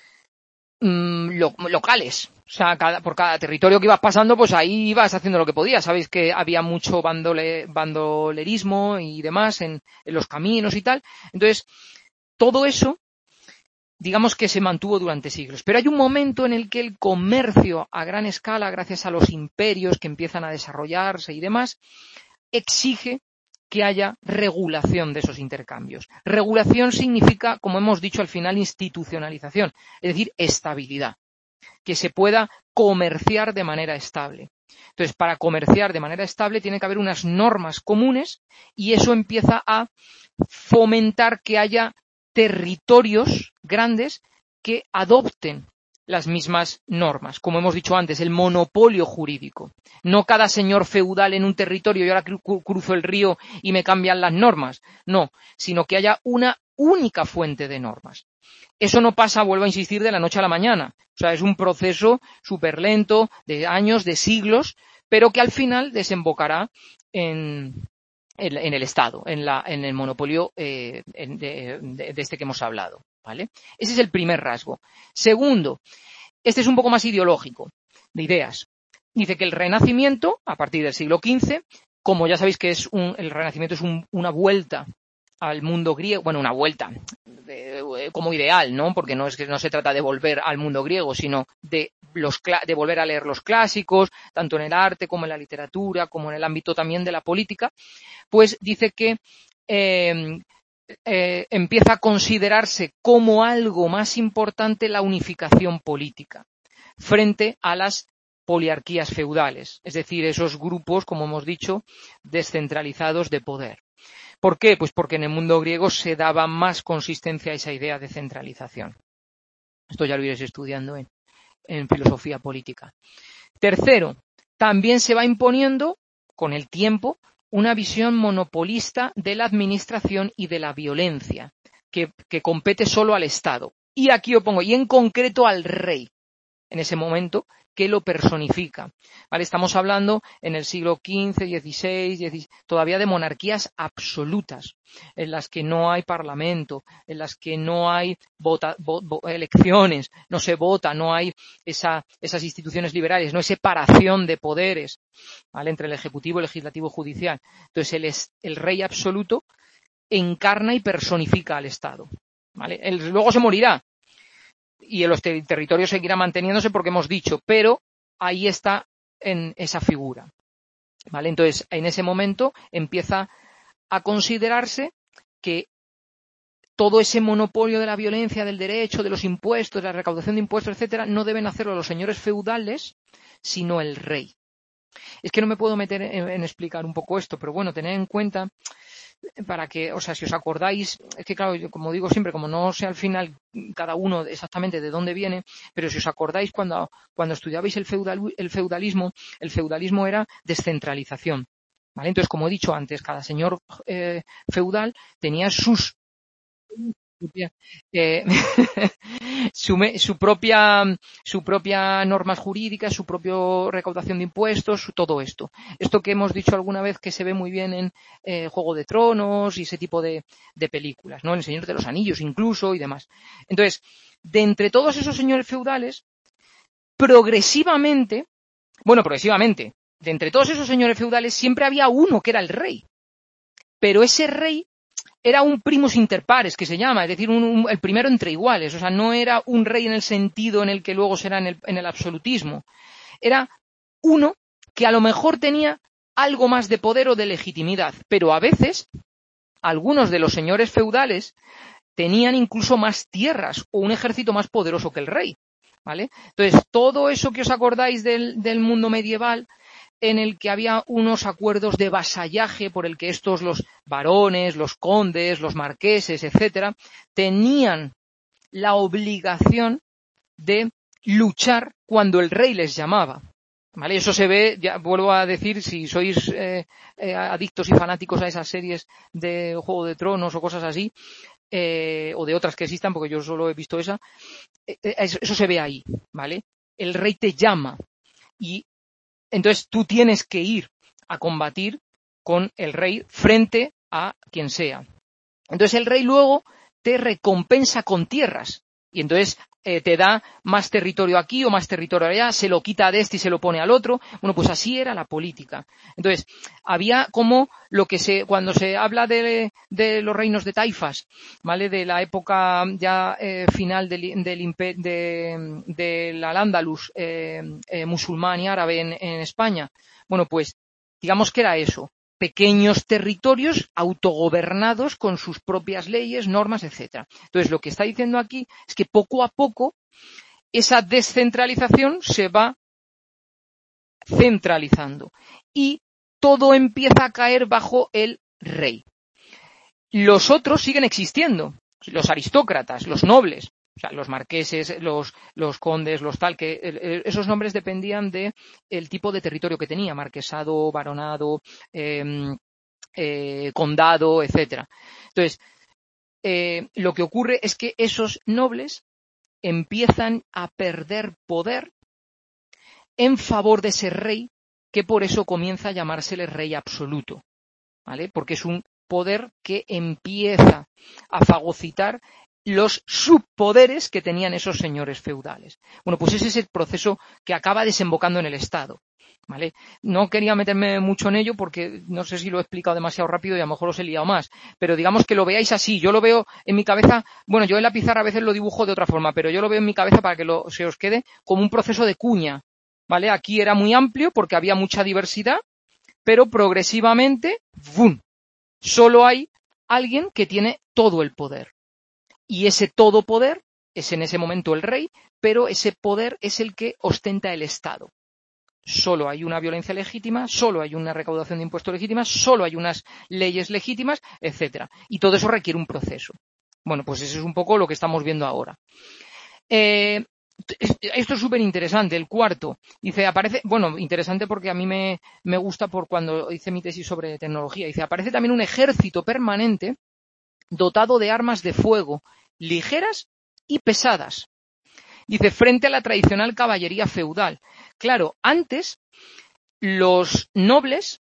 S1: locales. O sea, por cada territorio que ibas pasando, pues ahí ibas haciendo lo que podías. Sabéis que había mucho bandolerismo y demás en los caminos y tal. Entonces, todo eso, digamos que se mantuvo durante siglos. Pero hay un momento en el que el comercio a gran escala, gracias a los imperios que empiezan a desarrollarse y demás, exige que haya regulación de esos intercambios. Regulación significa, como hemos dicho al final, institucionalización, es decir, estabilidad, que se pueda comerciar de manera estable. Entonces, para comerciar de manera estable tiene que haber unas normas comunes y eso empieza a fomentar que haya territorios grandes que adopten las mismas normas. Como hemos dicho antes, el monopolio jurídico. No cada señor feudal en un territorio y ahora cruzo el río y me cambian las normas. No, sino que haya una única fuente de normas. Eso no pasa, vuelvo a insistir, de la noche a la mañana. O sea, es un proceso súper lento, de años, de siglos, pero que al final desembocará en el Estado, en el monopolio de este que hemos hablado, ¿vale? Ese es el primer rasgo. Segundo, este es un poco más ideológico, de ideas. Dice que el Renacimiento, a partir del siglo XV, como ya sabéis que el Renacimiento es una vuelta al mundo griego, bueno, una vuelta como ideal, ¿no? Porque no se trata de volver al mundo griego, sino de volver a leer los clásicos, tanto en el arte como en la literatura, como en el ámbito también de la política, pues dice que empieza a considerarse como algo más importante la unificación política. frente a las poliarquías feudales, es decir, esos grupos, como hemos dicho, descentralizados de poder. ¿Por qué? Pues porque en el mundo griego se daba más consistencia a esa idea de centralización. Esto ya lo iréis estudiando en filosofía política. Tercero, también se va imponiendo con el tiempo una visión monopolista de la administración y de la violencia, que compete solo al Estado. Y aquí yo pongo, y en concreto al rey, en ese momento, que lo personifica. ¿Vale? Estamos hablando en el siglo XV, XVI, todavía de monarquías absolutas, en las que no hay parlamento, en las que no hay elecciones, no se vota, no hay esas instituciones liberales, no hay separación de poderes, ¿vale? Entre el ejecutivo, el legislativo y judicial. Entonces el rey absoluto encarna y personifica al Estado. ¿Vale? Luego se morirá, y en los territorios seguirá manteniéndose porque hemos dicho, pero ahí está en esa figura. ¿Vale? Entonces, en ese momento empieza a considerarse que todo ese monopolio de la violencia, del derecho, de los impuestos, de la recaudación de impuestos, etcétera, no deben hacerlo los señores feudales, sino el rey. Es que no me puedo meter en explicar un poco esto, pero bueno, tened en cuenta para que, o sea, si os acordáis, es que claro, yo como digo siempre, como no sé al final cada uno exactamente de dónde viene, pero si os acordáis cuando estudiabais el feudalismo era descentralización, ¿vale? Entonces, como he dicho antes, cada señor feudal tenía sus su propia normas jurídicas, su propia recaudación de impuestos, todo esto. Esto que hemos dicho alguna vez que se ve muy bien en Juego de Tronos y ese tipo de películas, ¿no? El Señor de los Anillos incluso y demás. Entonces, de entre todos esos señores feudales, progresivamente, de entre todos esos señores feudales siempre había uno que era el rey. Pero ese rey era un primus inter pares, que se llama, es decir, el primero entre iguales. O sea, no era un rey en el sentido en el que luego será en el absolutismo. Era uno que a lo mejor tenía algo más de poder o de legitimidad, pero a veces algunos de los señores feudales tenían incluso más tierras o un ejército más poderoso que el rey, ¿vale? Entonces, todo eso que os acordáis del mundo medieval, en el que había unos acuerdos de vasallaje por el que estos, los varones, los condes, los marqueses, etcétera, tenían la obligación de luchar cuando el rey les llamaba. ¿Vale? Eso se ve, ya vuelvo a decir, si sois adictos y fanáticos a esas series de Juego de Tronos o cosas así, o de otras que existan, porque yo solo he visto esa, eso se ve ahí, ¿vale? El rey te llama y entonces tú tienes que ir a combatir con el rey frente a quien sea. Entonces el rey luego te recompensa con tierras y entonces te da más territorio aquí o más territorio allá, se lo quita de este y se lo pone al otro. Bueno, pues así era la política. Entonces había como cuando se habla de los reinos de taifas, ¿vale? De la época ya final del Al-Ándalus musulmán y árabe en España. Bueno, pues digamos que era eso. Pequeños territorios autogobernados con sus propias leyes, normas, etcétera. Entonces, lo que está diciendo aquí es que poco a poco esa descentralización se va centralizando y todo empieza a caer bajo el rey. Los otros siguen existiendo, los aristócratas, los nobles, o sea, los marqueses, los condes, los tal, que esos nombres dependían de el tipo de territorio que tenía, marquesado, baronado, condado, etcétera. Entonces, lo que ocurre es que esos nobles empiezan a perder poder en favor de ese rey, que por eso comienza a llamársele rey absoluto, ¿vale? Porque es un poder que empieza a fagocitar los subpoderes que tenían esos señores feudales. Bueno, pues ese es el proceso que acaba desembocando en el Estado, ¿vale? No quería meterme mucho en ello porque no sé si lo he explicado demasiado rápido y a lo mejor os he liado más, pero digamos que lo veáis así. Yo lo veo en mi cabeza, bueno, yo en la pizarra a veces lo dibujo de otra forma, pero yo lo veo en mi cabeza para que se os quede como un proceso de cuña, ¿vale? Aquí era muy amplio porque había mucha diversidad, pero progresivamente, ¡bum!, solo hay alguien que tiene todo el poder. Y ese todo poder es en ese momento el rey, pero ese poder es el que ostenta el Estado. Solo hay una violencia legítima, solo hay una recaudación de impuestos legítima, solo hay unas leyes legítimas, etcétera. Y todo eso requiere un proceso. Bueno, pues eso es un poco lo que estamos viendo ahora. Esto es súper interesante. El cuarto, dice, aparece, bueno, interesante porque a mí me gusta por cuando hice mi tesis sobre tecnología. Dice, aparece también un ejército permanente dotado de armas de fuego ligeras y pesadas. Dice, frente a la tradicional caballería feudal. Claro, antes los nobles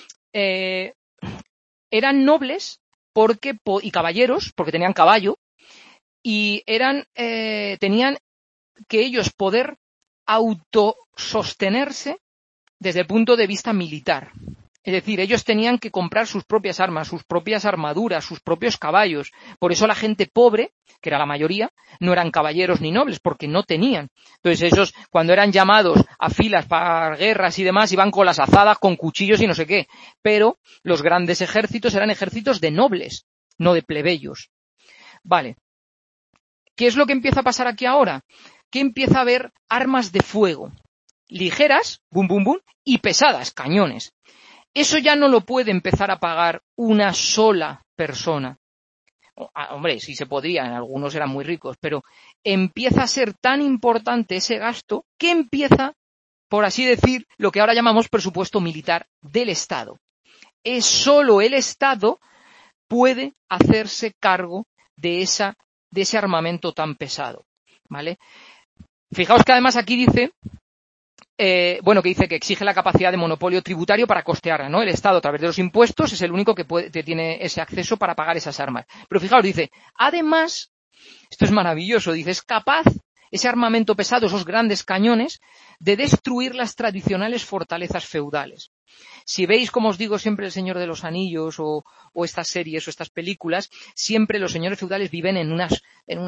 S1: eran nobles y caballeros, porque tenían caballo, y tenían que ellos poder autosostenerse desde el punto de vista militar. Es decir, ellos tenían que comprar sus propias armas, sus propias armaduras, sus propios caballos. Por eso la gente pobre, que era la mayoría, no eran caballeros ni nobles, porque no tenían. Entonces ellos, cuando eran llamados a filas para guerras y demás, iban con las azadas, con cuchillos y no sé qué. Pero los grandes ejércitos eran ejércitos de nobles, no de plebeyos. Vale. ¿Qué es lo que empieza a pasar aquí ahora? Que empieza a haber armas de fuego, ligeras, bum, bum, bum, y pesadas, cañones. Eso ya no lo puede empezar a pagar una sola persona. Hombre, sí se podría, algunos eran muy ricos, pero empieza a ser tan importante ese gasto que empieza, por así decir, lo que ahora llamamos presupuesto militar del Estado. Es solo el Estado puede hacerse cargo de ese armamento tan pesado, ¿vale? Fijaos que además aquí dice, que dice que exige la capacidad de monopolio tributario para costearla, ¿no? El Estado, a través de los impuestos, es el único que tiene ese acceso para pagar esas armas. Pero fijaos, dice, además, esto es maravilloso, dice, es capaz, ese armamento pesado, esos grandes cañones, de destruir las tradicionales fortalezas feudales. Si veis, como os digo siempre, El Señor de los Anillos o estas series o estas películas, siempre los señores feudales viven en unas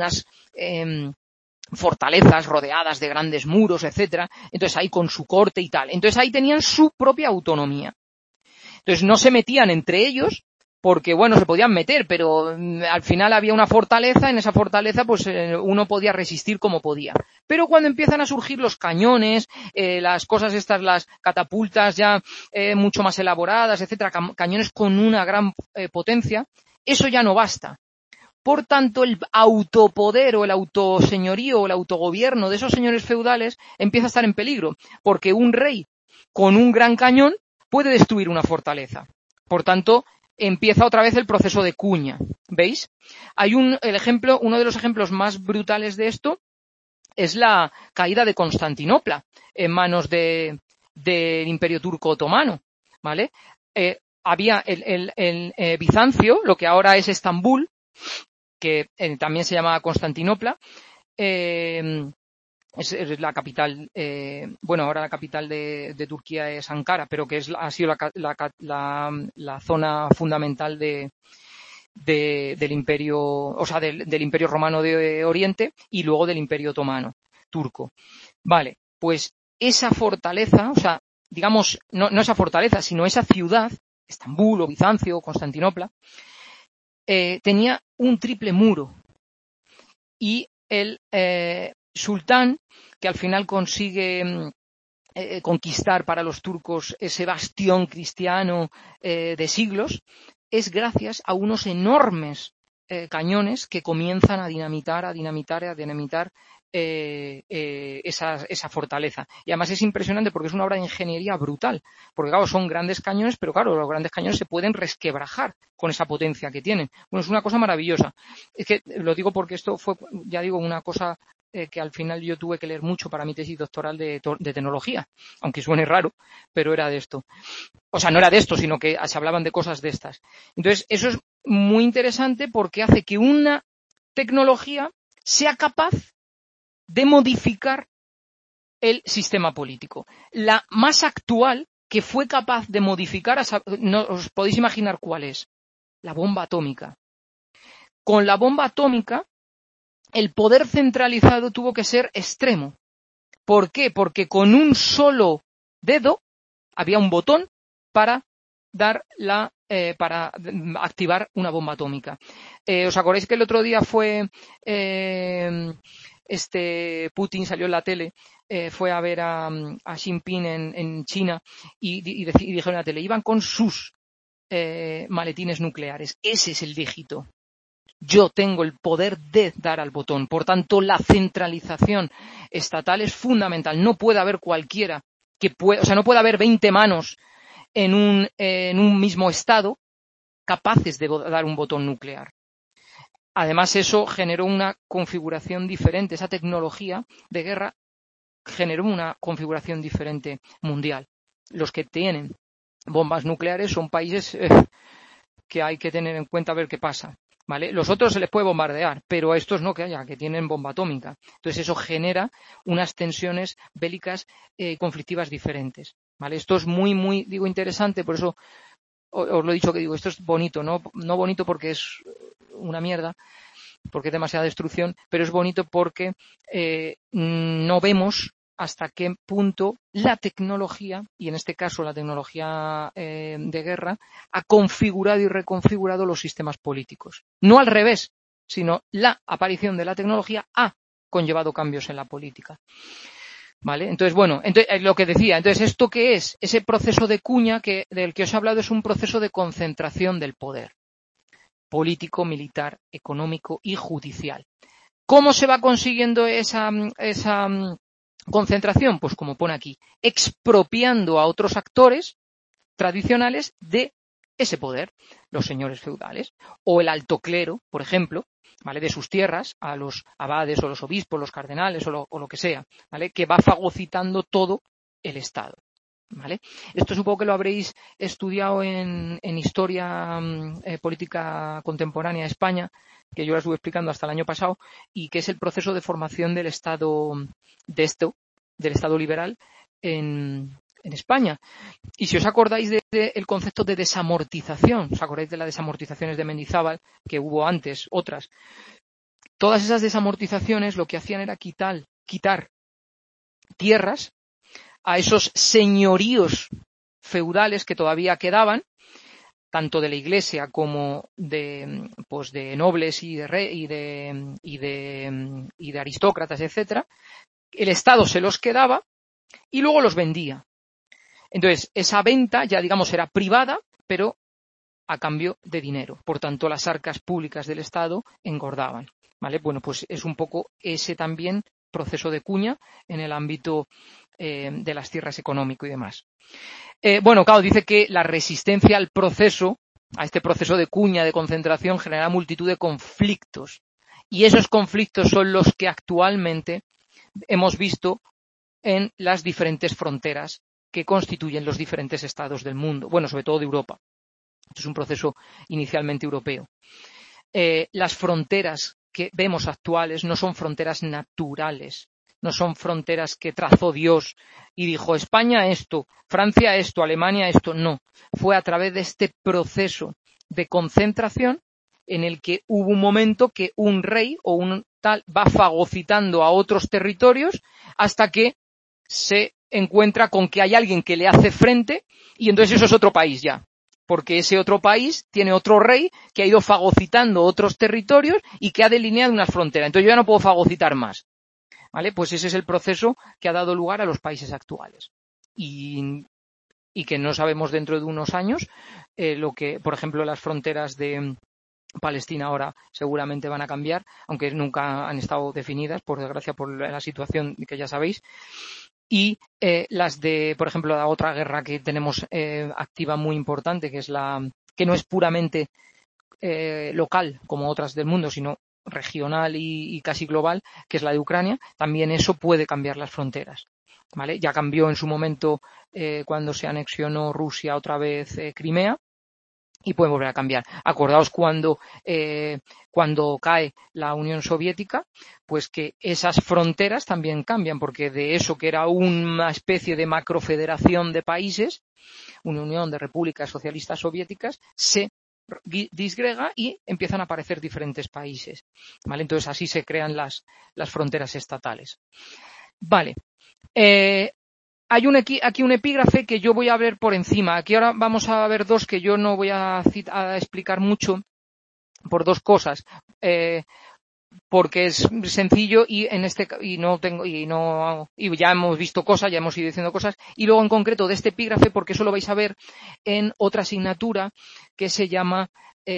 S1: fortalezas rodeadas de grandes muros, etcétera. Entonces ahí con su corte y tal. Entonces ahí tenían su propia autonomía. Entonces no se metían entre ellos porque, bueno, se podían meter, pero al final había una fortaleza, en esa fortaleza pues uno podía resistir como podía. Pero cuando empiezan a surgir los cañones, las cosas estas, las catapultas ya mucho más elaboradas, etcétera, cañones con una gran potencia, eso ya no basta. Por tanto, el autopoder o el autoseñorío o el autogobierno de esos señores feudales empieza a estar en peligro, porque un rey con un gran cañón puede destruir una fortaleza. Por tanto, empieza otra vez el proceso de cuña. ¿Veis? Hay uno de los ejemplos más brutales de esto es la caída de Constantinopla en manos del Imperio Turco Otomano, ¿vale? Había el Bizancio, lo que ahora es Estambul, que también se llama Constantinopla, es la capital, ahora la capital de Turquía es Ankara, pero que ha sido la zona fundamental del imperio, o sea, del imperio romano de Oriente y luego del imperio otomano turco. Vale, pues esa fortaleza, o sea, digamos, no esa fortaleza, sino esa ciudad, Estambul o Bizancio o Constantinopla, tenía un triple muro y el sultán, que al final consigue conquistar para los turcos ese bastión cristiano de siglos, es gracias a unos enormes cañones que comienzan a dinamitar esa fortaleza. Y además es impresionante porque es una obra de ingeniería brutal, porque claro, son grandes cañones, pero claro, los grandes cañones se pueden resquebrajar con esa potencia que tienen. Bueno, es una cosa maravillosa. Es que lo digo porque esto fue, ya digo, una cosa que al final yo tuve que leer mucho para mi tesis doctoral de tecnología, aunque suene raro, pero era de esto. O sea, no era de esto, sino que se hablaban de cosas de estas. Entonces, eso es muy interesante porque hace que una tecnología sea capaz de modificar el sistema político. La más actual que fue capaz de modificar, no os podéis imaginar cuál es, la bomba atómica. Con la bomba atómica, el poder centralizado tuvo que ser extremo. ¿Por qué? Porque con un solo dedo había un botón para dar la para activar una bomba atómica. ¿Os acordáis que el otro día fue Putin salió en la tele, fue a ver a Xi Jinping en China y dijeron en la tele, iban con sus maletines nucleares. Ese es el dígito. Yo tengo el poder de dar al botón. Por tanto, la centralización estatal es fundamental. No puede haber cualquiera no puede haber 20 manos en un mismo estado capaces de dar un botón nuclear. Además, eso generó una configuración diferente. Esa tecnología de guerra generó una configuración diferente mundial. Los que tienen bombas nucleares son países que hay que tener en cuenta a ver qué pasa. ¿Vale? Los otros se les puede bombardear, pero a estos no, que tienen bomba atómica. Entonces eso genera unas tensiones bélicas conflictivas diferentes. ¿Vale? Esto es muy, muy, interesante, por eso os lo he dicho que digo, esto es bonito, no bonito porque es una mierda, porque es demasiada destrucción, pero es bonito porque no vemos hasta qué punto la tecnología, y en este caso la tecnología de guerra, ha configurado y reconfigurado los sistemas políticos. No al revés, sino la aparición de la tecnología ha conllevado cambios en la política. ¿Vale? Entonces, bueno, lo que decía, entonces, ¿esto qué es? Ese proceso de cuña del que os he hablado es un proceso de concentración del poder político, militar, económico y judicial. ¿Cómo se va consiguiendo esa concentración? Pues como pone aquí, expropiando a otros actores tradicionales de ese poder, los señores feudales o el alto clero, por ejemplo, ¿vale? De sus tierras a los abades o los obispos, los cardenales o lo que sea, ¿vale? Que va fagocitando todo el Estado. ¿Vale? Esto supongo que lo habréis estudiado en historia política contemporánea de España, que yo la estuve explicando hasta el año pasado, y que es el proceso de formación del Estado del Estado liberal en España. Y si os acordáis del concepto de desamortización, os acordáis de las desamortizaciones de Mendizábal, que hubo antes, otras, todas esas desamortizaciones lo que hacían era quitar tierras a esos señoríos feudales que todavía quedaban, tanto de la Iglesia como de nobles y de aristócratas, etcétera. El Estado se los quedaba y luego los vendía. Entonces, esa venta ya, digamos, era privada, pero a cambio de dinero. Por tanto, las arcas públicas del Estado engordaban. ¿Vale? Bueno, pues es un poco ese también proceso de cuña en el ámbito de las tierras económico y demás. Bueno, claro, dice que la resistencia al proceso, a este proceso de cuña, de concentración, genera multitud de conflictos. Y esos conflictos son los que actualmente hemos visto en las diferentes fronteras que constituyen los diferentes estados del mundo, bueno, sobre todo de Europa. Esto es un proceso inicialmente europeo. Las fronteras que vemos actuales no son fronteras naturales, no son fronteras que trazó Dios y dijo España esto, Francia esto, Alemania esto, no. Fue a través de este proceso de concentración en el que hubo un momento que un rey o un tal va fagocitando a otros territorios hasta que se encuentra con que hay alguien que le hace frente y entonces eso es otro país ya. Porque ese otro país tiene otro rey que ha ido fagocitando otros territorios y que ha delineado unas fronteras. Entonces yo ya no puedo fagocitar más. ¿Vale? Pues ese es el proceso que ha dado lugar a los países actuales. Y que no sabemos dentro de unos años lo que, por ejemplo, las fronteras de Palestina ahora seguramente van a cambiar, aunque nunca han estado definidas, por desgracia, por la situación que ya sabéis. Y las de, por ejemplo, la otra guerra que tenemos activa muy importante, que es que no es puramente local como otras del mundo, sino regional y casi global, que es la de Ucrania, también eso puede cambiar las fronteras. ¿Vale? Ya cambió en su momento cuando se anexionó Rusia otra vez Crimea, y puede volver a cambiar. Acordaos cuando cae la Unión Soviética, pues que esas fronteras también cambian, porque de eso que era una especie de macrofederación de países, una unión de repúblicas socialistas soviéticas, se disgrega y empiezan a aparecer diferentes países. ¿Vale? Entonces así se crean las fronteras estatales. Vale. hay aquí un epígrafe que yo voy a ver por encima. Aquí ahora vamos a ver dos que yo no voy a explicar mucho por dos cosas. Porque es sencillo y ya hemos visto cosas, ya hemos ido diciendo cosas, y luego en concreto de este epígrafe, porque eso lo vais a ver en otra asignatura que se llama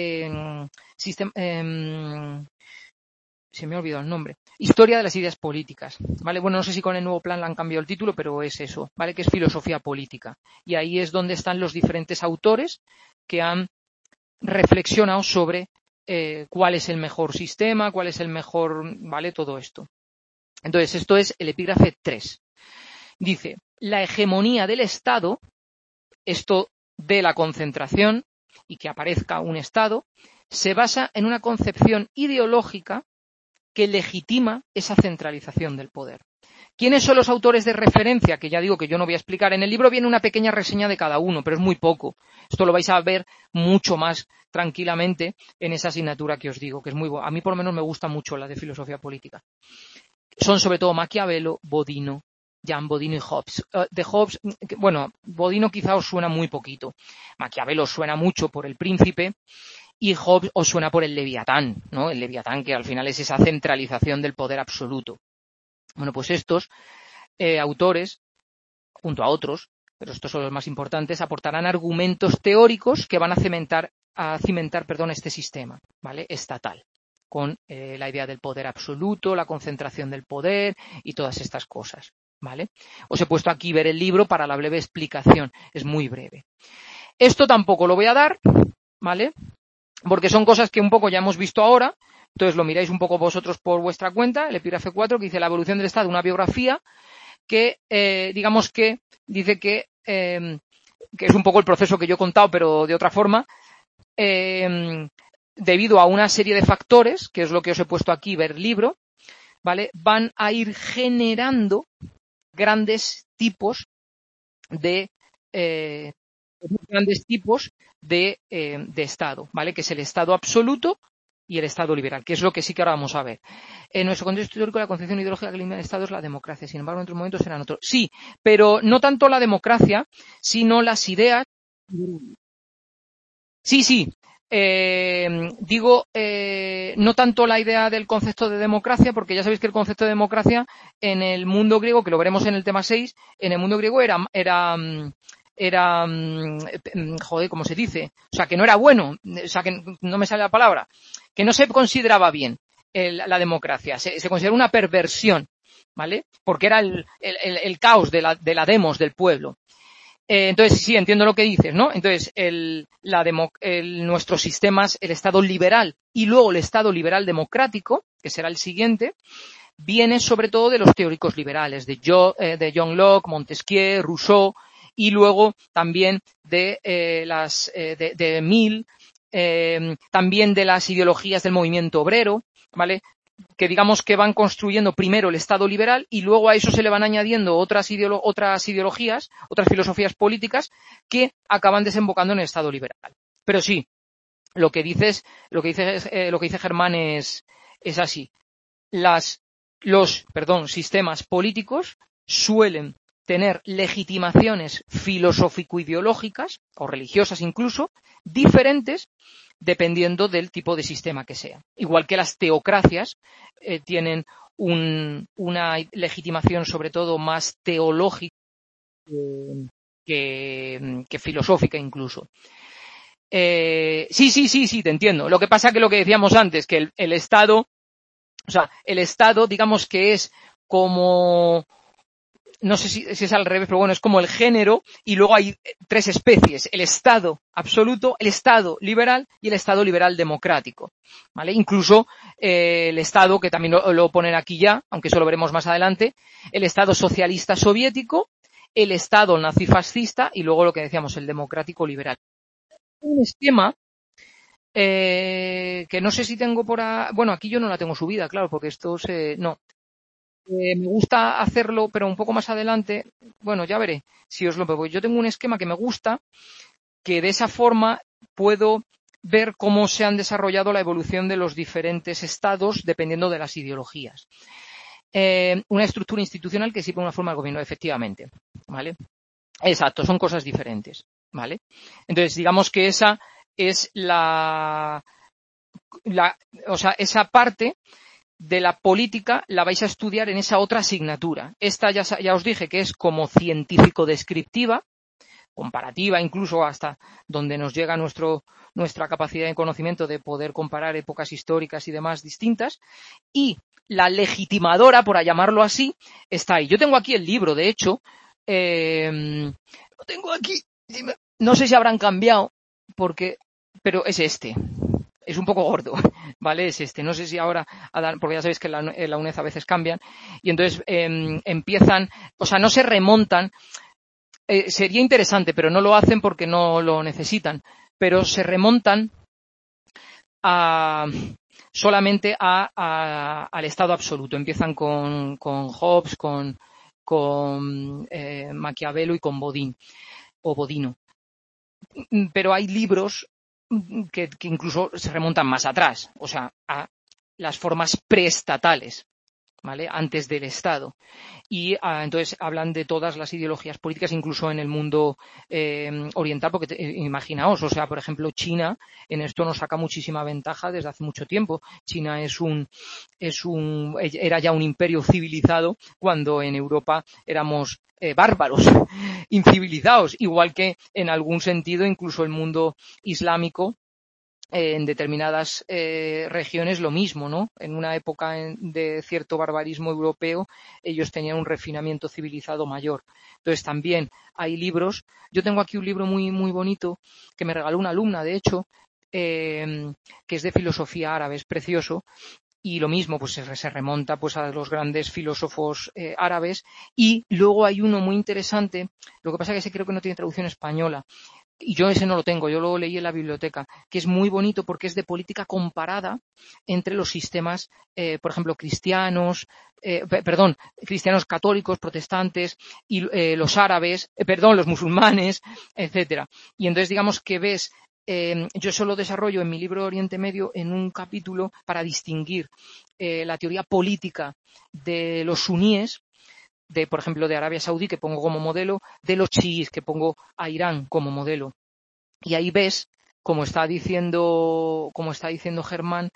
S1: se me ha olvidado el nombre. Historia de las ideas políticas, ¿vale? Bueno, no sé si con el nuevo plan le han cambiado el título, pero es eso, ¿vale? Que es filosofía política. Y ahí es donde están los diferentes autores que han reflexionado sobre cuál es el mejor sistema, cuál es el mejor, ¿vale? Todo esto. Entonces, esto es el epígrafe 3. Dice, la hegemonía del Estado, esto de la concentración y que aparezca un Estado, se basa en una concepción ideológica que legitima esa centralización del poder. ¿Quiénes son los autores de referencia? Que ya digo que yo no voy a explicar. En el libro viene una pequeña reseña de cada uno, pero es muy poco. Esto lo vais a ver mucho más tranquilamente en esa asignatura que os digo, que es muy buena. A mí por lo menos me gusta mucho la de filosofía política. Son sobre todo Maquiavelo, Bodino, Jean Bodino y Hobbes. De Hobbes, bueno, Bodino quizá os suena muy poquito. Maquiavelo os suena mucho por El Príncipe. Y Hobbes os suena por el Leviatán, ¿no? El Leviatán, que al final es esa centralización del poder absoluto. Bueno, pues estos autores, junto a otros, pero estos son los más importantes, aportarán argumentos teóricos que van a cimentar este sistema, ¿vale? Estatal, con la idea del poder absoluto, la concentración del poder y todas estas cosas, ¿vale? Os he puesto aquí ver el libro para la breve explicación, es muy breve. Esto tampoco lo voy a dar, ¿vale? Porque son cosas que un poco ya hemos visto ahora, entonces lo miráis un poco vosotros por vuestra cuenta, el epígrafe 4, que dice la evolución del Estado, una biografía, que digamos que dice que es un poco el proceso que yo he contado, pero de otra forma, debido a una serie de factores, que es lo que os he puesto aquí, ver libro, ¿vale? Van a ir generando grandes tipos de Estado, ¿vale? Que es el Estado absoluto y el Estado liberal, que es lo que sí que ahora vamos a ver. En nuestro contexto histórico, la concepción ideológica que limita el Estado es la democracia. Sin embargo, en otros momentos serán otros. Sí, pero no tanto la democracia, sino las ideas. Sí. Digo, no tanto la idea del concepto de democracia, porque ya sabéis que el concepto de democracia en el mundo griego, que lo veremos en el tema 6, en el mundo griego era ¿cómo se dice? O sea, que no era bueno, o sea, que no me sale la palabra, que no se consideraba bien la democracia, se considera una perversión, ¿vale? Porque era el caos de la demos del pueblo. Entonces, sí, entiendo lo que dices, ¿no? Entonces, nuestros sistemas, el Estado liberal y luego el Estado liberal democrático, que será el siguiente, viene sobre todo de los teóricos liberales, de John Locke, Montesquieu, Rousseau, y luego también de Mill, también de las ideologías del movimiento obrero, ¿vale? Que digamos que van construyendo primero el Estado liberal y luego a eso se le van añadiendo otras ideologías, otras filosofías políticas que acaban desembocando en el Estado liberal. Pero sí, lo que dice Germán es así. Los sistemas políticos suelen tener legitimaciones filosófico-ideológicas o religiosas incluso diferentes dependiendo del tipo de sistema que sea. Igual que las teocracias tienen una legitimación sobre todo más teológica que filosófica incluso. Sí, te entiendo. Lo que pasa que lo que decíamos antes, que el Estado, o sea, el Estado digamos que es como... No sé si es al revés, pero bueno, es como el género y luego hay tres especies, el Estado absoluto, el Estado liberal y el Estado liberal democrático, ¿vale? Incluso el Estado, que también lo ponen aquí ya, aunque eso lo veremos más adelante, el Estado socialista soviético, el Estado nazifascista y luego lo que decíamos, el democrático liberal. Un esquema que no sé si tengo bueno, aquí yo no la tengo subida, claro, porque esto no. Me gusta hacerlo, pero un poco más adelante, bueno, ya veré si os lo pego. Yo tengo un esquema que me gusta, que de esa forma puedo ver cómo se han desarrollado la evolución de los diferentes estados dependiendo de las ideologías. una estructura institucional que sirve una forma de gobierno, efectivamente, ¿vale? Exacto, son cosas diferentes, ¿vale? Entonces, digamos que esa es o sea, esa parte de la política la vais a estudiar en esa otra asignatura. Esta ya os dije que es como científico descriptiva, comparativa, incluso hasta donde nos llega nuestra capacidad de conocimiento de poder comparar épocas históricas y demás distintas, y la legitimadora, por llamarlo así, está ahí. Yo tengo aquí el libro, de hecho, lo tengo aquí, no sé si habrán cambiado, pero es este. Es un poco gordo, ¿vale? Es este. No sé si ahora, porque ya sabéis que la UNED a veces cambian, y entonces empiezan, o sea, no se remontan. Sería interesante, pero no lo hacen porque no lo necesitan, pero se remontan solamente al estado absoluto. Empiezan con Hobbes, con Maquiavelo y con Bodin o Bodino. Pero hay libros que incluso se remontan más atrás, o sea, a las formas preestatales, ¿vale? Antes del Estado. Y entonces hablan de todas las ideologías políticas, incluso en el mundo oriental, porque imaginaos, o sea, por ejemplo, China en esto nos saca muchísima ventaja desde hace mucho tiempo. China era ya un imperio civilizado cuando en Europa éramos bárbaros, incivilizados, igual que en algún sentido incluso el mundo islámico en determinadas regiones lo mismo, ¿no? En una época de cierto barbarismo europeo, ellos tenían un refinamiento civilizado mayor. Entonces también hay libros. Yo tengo aquí un libro muy, muy bonito que me regaló una alumna, de hecho, que es de filosofía árabe, es precioso. Y lo mismo, pues se remonta pues a los grandes filósofos árabes. Y luego hay uno muy interesante, lo que pasa es que ese creo que no tiene traducción española, y yo ese no lo tengo, yo lo leí en la biblioteca, que es muy bonito porque es de política comparada entre los sistemas, por ejemplo, cristianos católicos, protestantes, y los árabes, los musulmanes, etcétera. Y entonces digamos que ves, yo eso lo desarrollo en mi libro Oriente Medio en un capítulo para distinguir la teoría política de los suníes, por ejemplo, de Arabia Saudí, que pongo como modelo, de los chiíes, que pongo a Irán como modelo. Y ahí ves, como está diciendo Germán,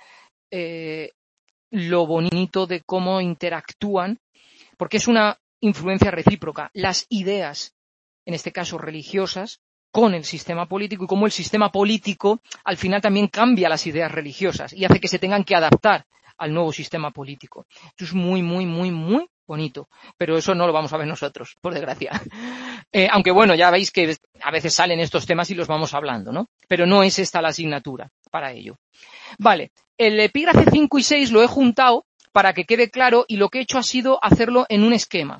S1: lo bonito de cómo interactúan, porque es una influencia recíproca. Las ideas, en este caso religiosas, con el sistema político, y cómo el sistema político al final también cambia las ideas religiosas y hace que se tengan que adaptar al nuevo sistema político. Esto es muy, muy, muy, muy bonito, pero eso no lo vamos a ver nosotros, por desgracia. Aunque bueno, ya veis que a veces salen estos temas y los vamos hablando, ¿no? Pero no es esta la asignatura para ello. Vale, el epígrafe 5 y 6 lo he juntado para que quede claro, y lo que he hecho ha sido hacerlo en un esquema.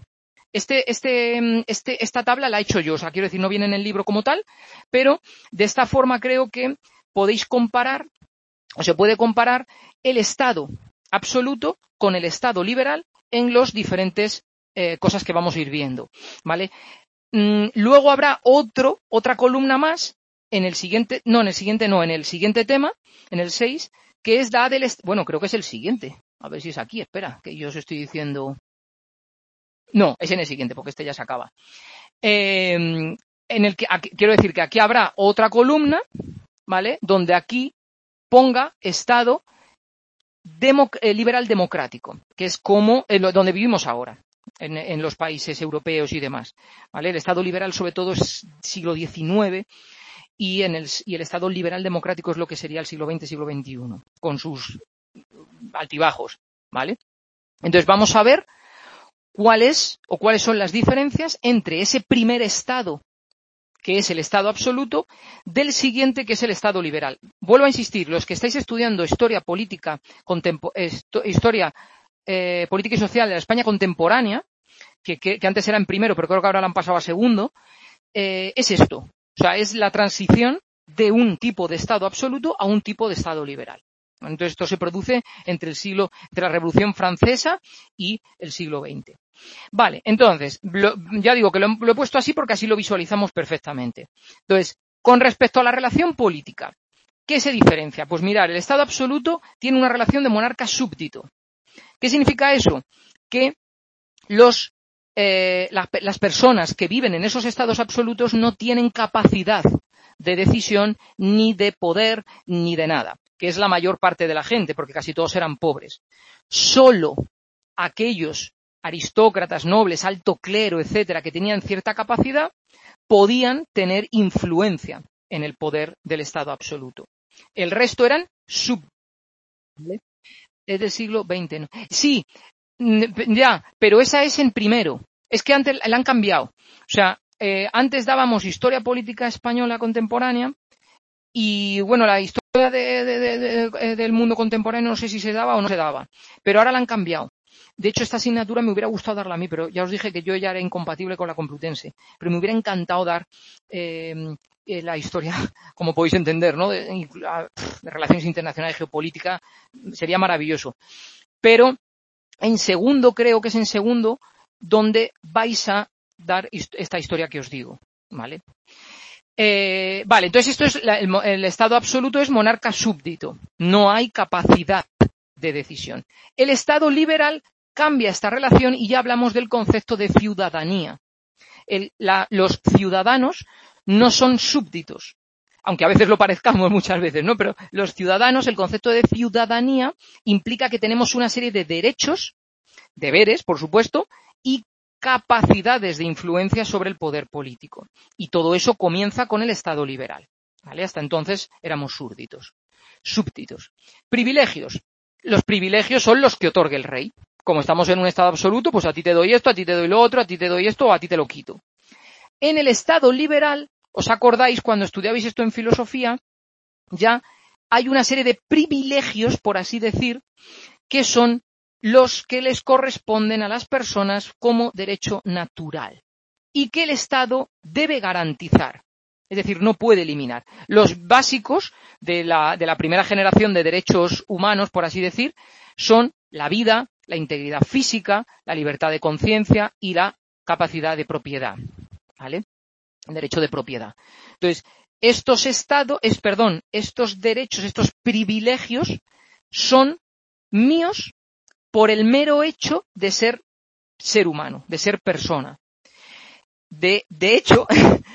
S1: Esta tabla la he hecho yo, o sea, quiero decir, no viene en el libro como tal, pero de esta forma creo que podéis comparar, o se puede comparar el Estado absoluto con el Estado liberal en los diferentes cosas que vamos a ir viendo, ¿vale? Luego habrá otra columna más en el siguiente tema, en el 6, que es la del... Bueno, creo que es el siguiente. A ver si es aquí, espera, que yo os estoy diciendo... No, es en el siguiente, porque este ya se acaba. En el que quiero decir que aquí habrá otra columna, ¿vale? Donde aquí ponga Estado liberal democrático, que es como donde vivimos ahora, en los países europeos y demás, ¿vale? El Estado liberal sobre todo es siglo XIX y el Estado liberal democrático es lo que sería el siglo XX, siglo XXI, con sus altibajos, ¿vale? Entonces vamos a ver cuáles son las diferencias entre ese primer Estado, que es el Estado absoluto, del siguiente, que es el Estado liberal. Vuelvo a insistir, los que estáis estudiando historia política y social de la España contemporánea, que antes era en primero, pero creo que ahora la han pasado a segundo, es esto. O sea, es la transición de un tipo de Estado absoluto a un tipo de Estado liberal. Entonces, esto se produce entre la Revolución Francesa y el siglo XX. Vale, entonces, ya digo que lo he puesto así porque así lo visualizamos perfectamente. Entonces, con respecto a la relación política, ¿qué se diferencia? Pues mirar, el Estado absoluto tiene una relación de monarca súbdito. ¿Qué significa eso? que las personas que viven en esos estados absolutos no tienen capacidad de decisión, ni de poder, ni de nada, que es la mayor parte de la gente, porque casi todos eran pobres. Solo aquellos aristócratas, nobles, alto clero, etcétera, que tenían cierta capacidad, podían tener influencia en el poder del estado absoluto. El resto eran ¿vale? Es del siglo XX, ¿no? Sí, ya, pero esa es en primero. Es que antes la han cambiado. O sea, antes dábamos historia política española contemporánea y, bueno, la historia del mundo contemporáneo no sé si se daba o no se daba, pero ahora la han cambiado. De hecho, esta asignatura me hubiera gustado darla a mí, pero ya os dije que yo ya era incompatible con la Complutense. Pero me hubiera encantado dar la historia, como podéis entender, ¿no? De relaciones internacionales, geopolítica, sería maravilloso. Pero en segundo, creo que es en segundo, donde vais a dar esta historia que os digo, ¿vale? Vale, entonces esto es el estado absoluto es monarca súbdito. No hay capacidad de decisión. El estado liberal cambia esta relación y ya hablamos del concepto de ciudadanía. Los ciudadanos no son súbditos, aunque a veces lo parezcamos muchas veces, ¿no? Pero los ciudadanos, el concepto de ciudadanía implica que tenemos una serie de derechos, deberes, por supuesto, y capacidades de influencia sobre el poder político. Y todo eso comienza con el Estado liberal, ¿vale? Hasta entonces éramos súbditos. Privilegios. Los privilegios son los que otorga el rey. Como estamos en un estado absoluto, pues a ti te doy esto, a ti te doy lo otro, a ti te doy esto o a ti te lo quito. En el estado liberal, ¿os acordáis cuando estudiabais esto en filosofía? Ya hay una serie de privilegios, por así decir, que son los que les corresponden a las personas como derecho natural y que el Estado debe garantizar. Es decir, no puede eliminar. Los básicos de la primera generación de derechos humanos, por así decir, son la vida, la integridad física, la libertad de conciencia y la capacidad de propiedad, ¿vale? El derecho de propiedad. Entonces, estos derechos, estos privilegios son míos por el mero hecho de ser humano, de ser persona. De hecho,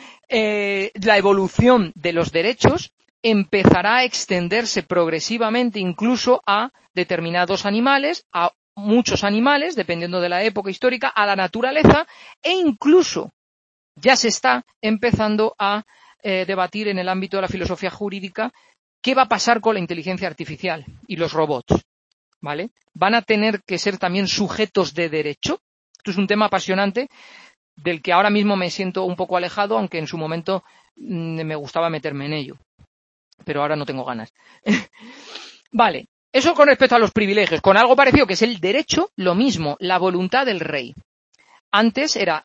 S1: la evolución de los derechos empezará a extenderse progresivamente incluso a determinados animales, a muchos animales, dependiendo de la época histórica, a la naturaleza e incluso ya se está empezando a debatir en el ámbito de la filosofía jurídica qué va a pasar con la inteligencia artificial y los robots, ¿vale? ¿Van a tener que ser también sujetos de derecho? Esto es un tema apasionante del que ahora mismo me siento un poco alejado, aunque en su momento me gustaba meterme en ello. Pero ahora no tengo ganas. Vale, eso con respecto a los privilegios. Con algo parecido, que es el derecho, lo mismo, la voluntad del rey. Antes era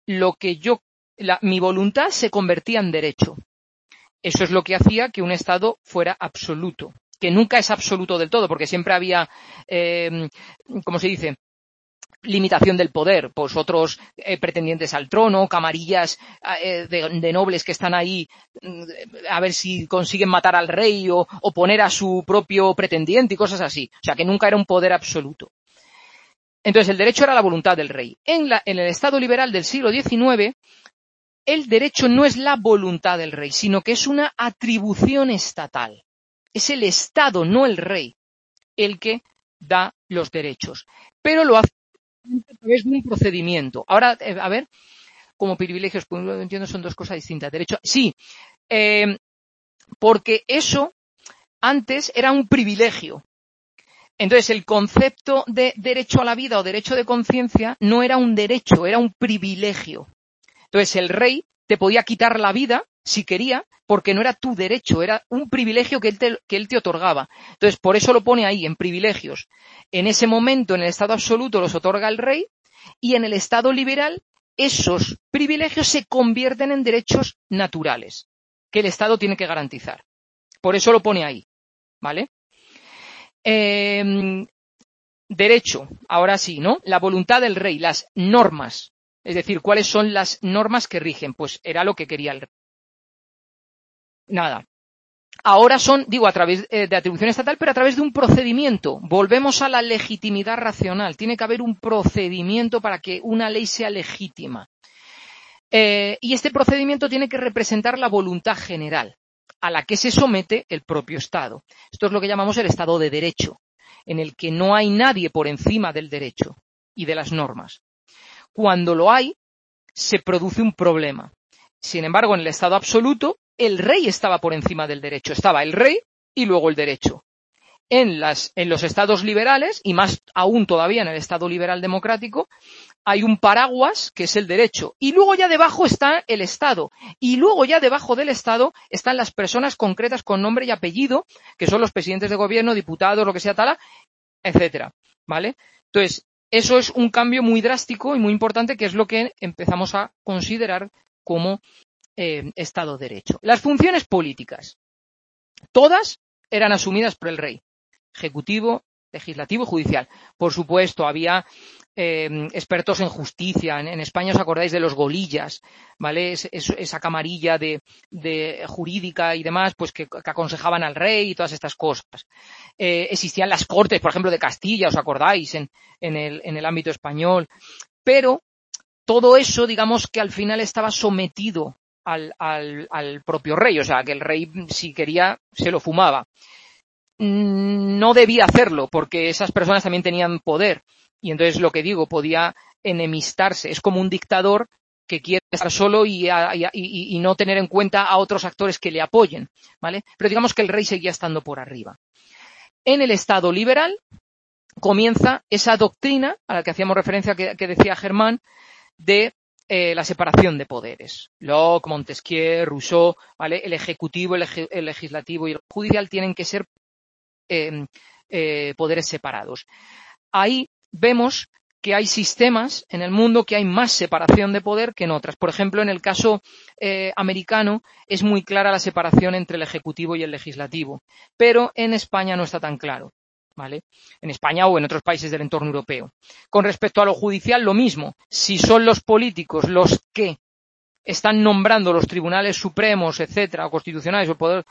S1: mi voluntad se convertía en derecho. Eso es lo que hacía que un Estado fuera absoluto, que nunca es absoluto del todo, porque siempre había, ¿cómo se dice?, limitación del poder, pues otros pretendientes al trono, camarillas de nobles que están ahí a ver si consiguen matar al rey o poner a su propio pretendiente y cosas así. O sea, que nunca era un poder absoluto. Entonces, el derecho era la voluntad del rey. En el Estado liberal del siglo XIX, el derecho no es la voluntad del rey, sino que es una atribución estatal. Es el Estado, no el rey, el que da los derechos. Pero lo hace a través de un procedimiento. Ahora, a ver, como privilegios, pues lo entiendo, son dos cosas distintas. Derecho, sí, porque eso antes era un privilegio. Entonces, el concepto de derecho a la vida o derecho de conciencia no era un derecho, era un privilegio. Entonces, el rey te podía quitar la vida, si quería, porque no era tu derecho, era un privilegio que él te otorgaba. Entonces, por eso lo pone ahí, en privilegios. En ese momento, en el estado absoluto, los otorga el rey, y en el estado liberal, esos privilegios se convierten en derechos naturales, que el Estado tiene que garantizar. Por eso lo pone ahí, ¿vale? Derecho, ahora sí, ¿no? La voluntad del rey, las normas. Es decir, ¿cuáles son las normas que rigen? Pues era lo que quería el rey. Nada. ahora son, digo, a través de atribución estatal, pero a través de un procedimiento. Volvemos a la legitimidad racional. Tiene que haber un procedimiento para que una ley sea legítima. Y este procedimiento tiene que representar la voluntad general a la que se somete el propio Estado. Esto es lo que llamamos el Estado de Derecho, en el que no hay nadie por encima del derecho y de las normas. Cuando lo hay, se produce un problema. Sin embargo, en el Estado absoluto, el rey estaba por encima del derecho. Estaba el rey y luego el derecho. En los estados liberales, y más aún todavía en el Estado liberal democrático, hay un paraguas que es el derecho. Y luego ya debajo está el Estado. Y luego ya debajo del Estado están las personas concretas con nombre y apellido, que son los presidentes de gobierno, diputados, lo que sea, tal, etcétera. ¿Vale? Entonces, eso es un cambio muy drástico y muy importante, que es lo que empezamos a considerar como Estado de Derecho. Las funciones políticas, todas eran asumidas por el rey. Ejecutivo, legislativo y judicial. Por supuesto, había expertos en justicia. En España os acordáis de los golillas, ¿vale? Esa camarilla de jurídica y demás, pues que aconsejaban al rey y todas estas cosas. Existían las cortes, por ejemplo, de Castilla, ¿os acordáis? En el ámbito español. Pero todo eso, digamos que al final estaba sometido al propio rey. O sea, que el rey, si quería, se lo fumaba. No debía hacerlo, porque esas personas también tenían poder. Y entonces, lo que digo, podía enemistarse. Es como un dictador que quiere estar solo y no tener en cuenta a otros actores que le apoyen, ¿vale? Pero digamos que el rey seguía estando por arriba. En el Estado liberal comienza esa doctrina a la que hacíamos referencia, que decía Germán, de la separación de poderes. Locke, Montesquieu, Rousseau, ¿vale? El ejecutivo, el legislativo y el judicial tienen que ser poderes separados. Ahí vemos que hay sistemas en el mundo que hay más separación de poder que en otras. Por ejemplo, en el caso americano es muy clara la separación entre el ejecutivo y el legislativo, pero en España no está tan claro, ¿vale? En España o en otros países del entorno europeo. Con respecto a lo judicial, lo mismo. Si son los políticos los que están nombrando los tribunales supremos, etcétera, o constitucionales, o el poder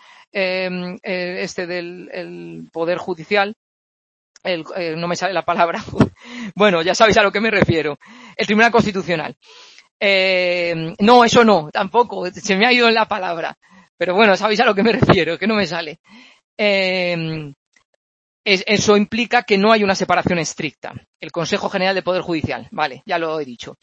S1: del poder judicial, no me sale la palabra. Bueno, ya sabéis a lo que me refiero. El Tribunal Constitucional. No, eso no, tampoco. Se me ha ido en la palabra. Pero bueno, sabéis a lo que me refiero, que no me sale. Eso implica que no hay una separación estricta. El Consejo General de Poder Judicial. Vale, ya lo he dicho.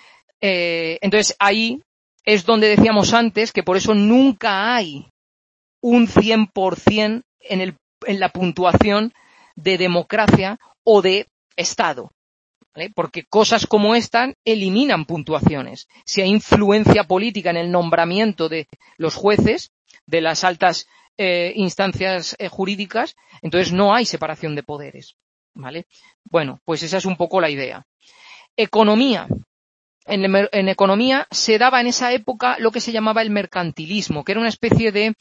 S1: Entonces, ahí es donde decíamos antes que por eso nunca hay un 100% en la puntuación de democracia o de Estado, ¿vale? Porque cosas como esta eliminan puntuaciones. Si hay influencia política en el nombramiento de los jueces de las altas instancias jurídicas, entonces no hay separación de poderes, ¿vale? Bueno, pues esa es un poco la idea. Economía. En economía se daba en esa época lo que se llamaba el mercantilismo, que era una especie de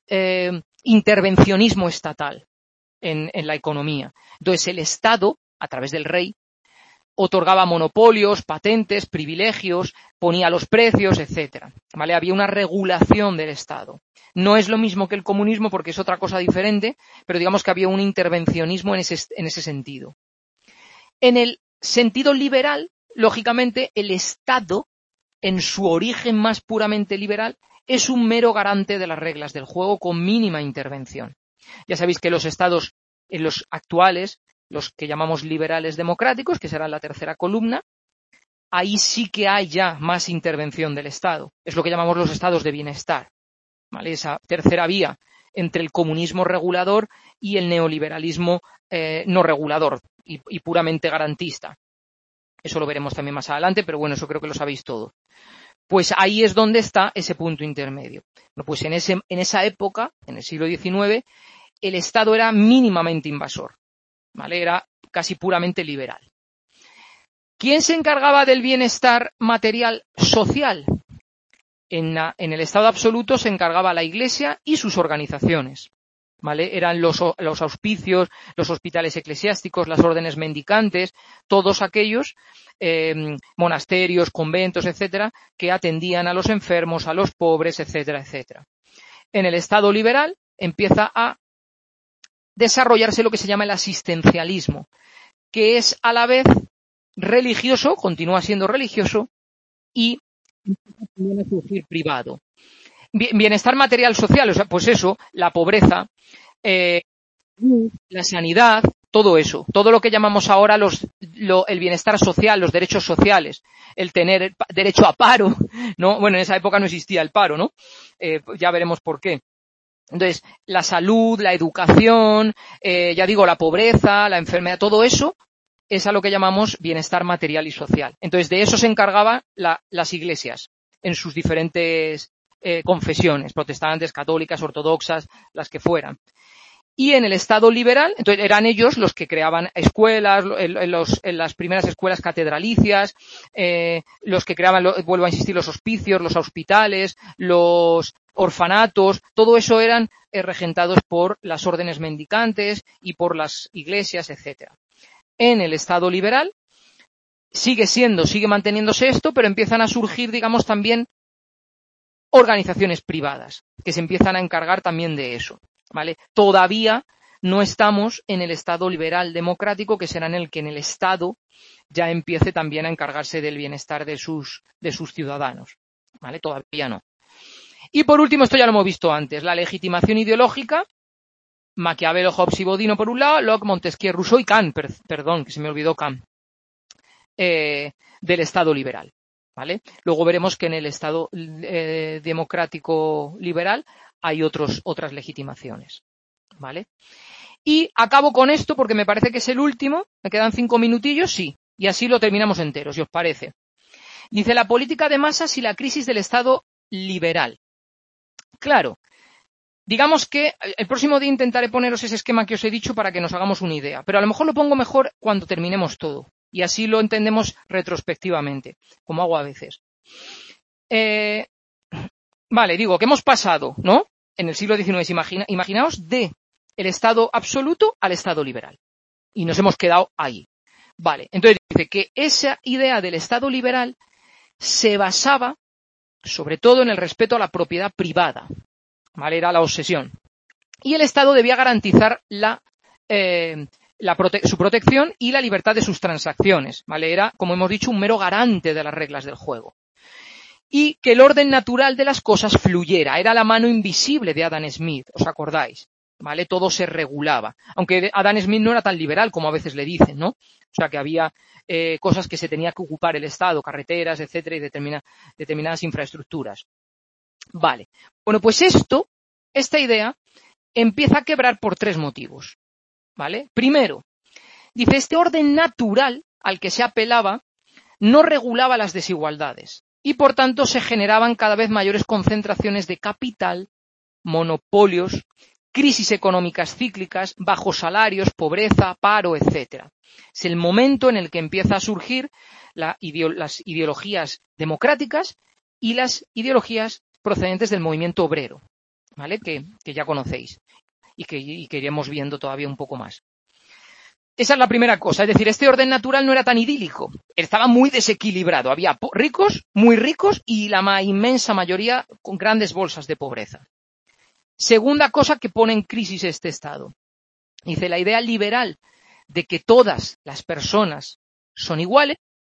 S1: intervencionismo estatal en la economía. Entonces el Estado, a través del rey, otorgaba monopolios, patentes, privilegios, ponía los precios, etcétera, ¿vale? Había una regulación del Estado. No es lo mismo que el comunismo porque es otra cosa diferente, pero digamos que había un intervencionismo en ese sentido. En el sentido liberal, lógicamente, el Estado, en su origen más puramente liberal, es un mero garante de las reglas del juego con mínima intervención. Ya sabéis que los estados, en los actuales, los que llamamos liberales democráticos, que será la tercera columna, ahí sí que hay ya más intervención del Estado. Es lo que llamamos los estados de bienestar, ¿vale? Esa tercera vía entre el comunismo regulador y el neoliberalismo no regulador y puramente garantista. Eso lo veremos también más adelante, pero bueno, eso creo que lo sabéis todo. Pues ahí es donde está ese punto intermedio. Bueno, pues en esa época, en el siglo XIX, el Estado era mínimamente invasor, ¿vale? Era casi puramente liberal. ¿Quién se encargaba del bienestar material social? En el Estado absoluto se encargaba la Iglesia y sus organizaciones, ¿vale? Eran los auspicios, los hospitales eclesiásticos, las órdenes mendicantes, todos aquellos monasterios, conventos, etcétera, que atendían a los enfermos, a los pobres, etcétera, etcétera. En el Estado liberal empieza a desarrollarse lo que se llama el asistencialismo, que es a la vez religioso, continúa siendo religioso, y también a surgir privado. Bienestar material social, o sea, pues eso, la pobreza, la sanidad, todo eso, todo lo que llamamos ahora el bienestar social, los derechos sociales, el tener derecho a paro, ¿no? Bueno, en esa época no existía el paro, ¿no? Ya veremos por qué. Entonces, la salud, la educación, ya digo, la pobreza, la enfermedad, todo eso es a lo que llamamos bienestar material y social. Entonces, de eso se encargaban las iglesias en sus diferentes confesiones, protestantes, católicas, ortodoxas, las que fueran. Y en el Estado liberal, entonces eran ellos los que creaban escuelas, en las primeras escuelas catedralicias, los que creaban, vuelvo a insistir, los hospicios, los hospitales, los orfanatos, todo eso eran regentados por las órdenes mendicantes y por las iglesias, etcétera. En el Estado liberal sigue manteniéndose esto, pero empiezan a surgir, digamos, también organizaciones privadas que se empiezan a encargar también de eso. ¿Vale? Todavía no estamos en el Estado liberal democrático, que será en el que en el Estado ya empiece también a encargarse del bienestar de sus ciudadanos. ¿Vale? Todavía no. Y por último, esto ya lo hemos visto antes, la legitimación ideológica, Maquiavelo, Hobbes y Bodino por un lado, Locke, Montesquieu, Rousseau y Kant, perdón, que se me olvidó Kant, del Estado liberal. ¿Vale? Luego veremos que en el Estado democrático liberal hay otras legitimaciones, ¿vale? Y acabo con esto porque me parece que es el último, me quedan 5 minutillos, sí, y así lo terminamos entero, si os parece. Dice la política de masas y la crisis del Estado liberal. Claro, digamos que el próximo día intentaré poneros ese esquema que os he dicho para que nos hagamos una idea, pero a lo mejor lo pongo mejor cuando terminemos todo, y así lo entendemos retrospectivamente, como hago a veces. Vale, digo, que hemos pasado, ¿no? En el siglo XIX, imaginaos de el Estado absoluto al Estado liberal. Y nos hemos quedado ahí. Vale, entonces dice que esa idea del Estado liberal se basaba sobre todo en el respeto a la propiedad privada. ¿Vale? Era la obsesión. Y el Estado debía garantizar su protección y la libertad de sus transacciones. ¿Vale? Era, como hemos dicho, un mero garante de las reglas del juego. Y que el orden natural de las cosas fluyera. Era la mano invisible de Adam Smith, ¿os acordáis? ¿Vale? Todo se regulaba. Aunque Adam Smith no era tan liberal como a veces le dicen, ¿no? O sea, que había cosas que se tenía que ocupar el Estado, carreteras, etcétera, y determinadas infraestructuras. Vale. Bueno, pues esta idea empieza a quebrar por 3 motivos. ¿Vale? Primero, dice, este orden natural al que se apelaba no regulaba las desigualdades. Y, por tanto, se generaban cada vez mayores concentraciones de capital, monopolios, crisis económicas cíclicas, bajos salarios, pobreza, paro, etcétera. Es el momento en el que empieza a surgir las ideologías democráticas y las ideologías procedentes del movimiento obrero, ¿vale? Que ya conocéis y que iremos viendo todavía un poco más. Esa es la primera cosa, es decir, este orden natural no era tan idílico, estaba muy desequilibrado, había ricos, muy ricos y la inmensa mayoría con grandes bolsas de pobreza. Segunda cosa que pone en crisis este Estado. Dice, la idea liberal de que todas las personas son iguales,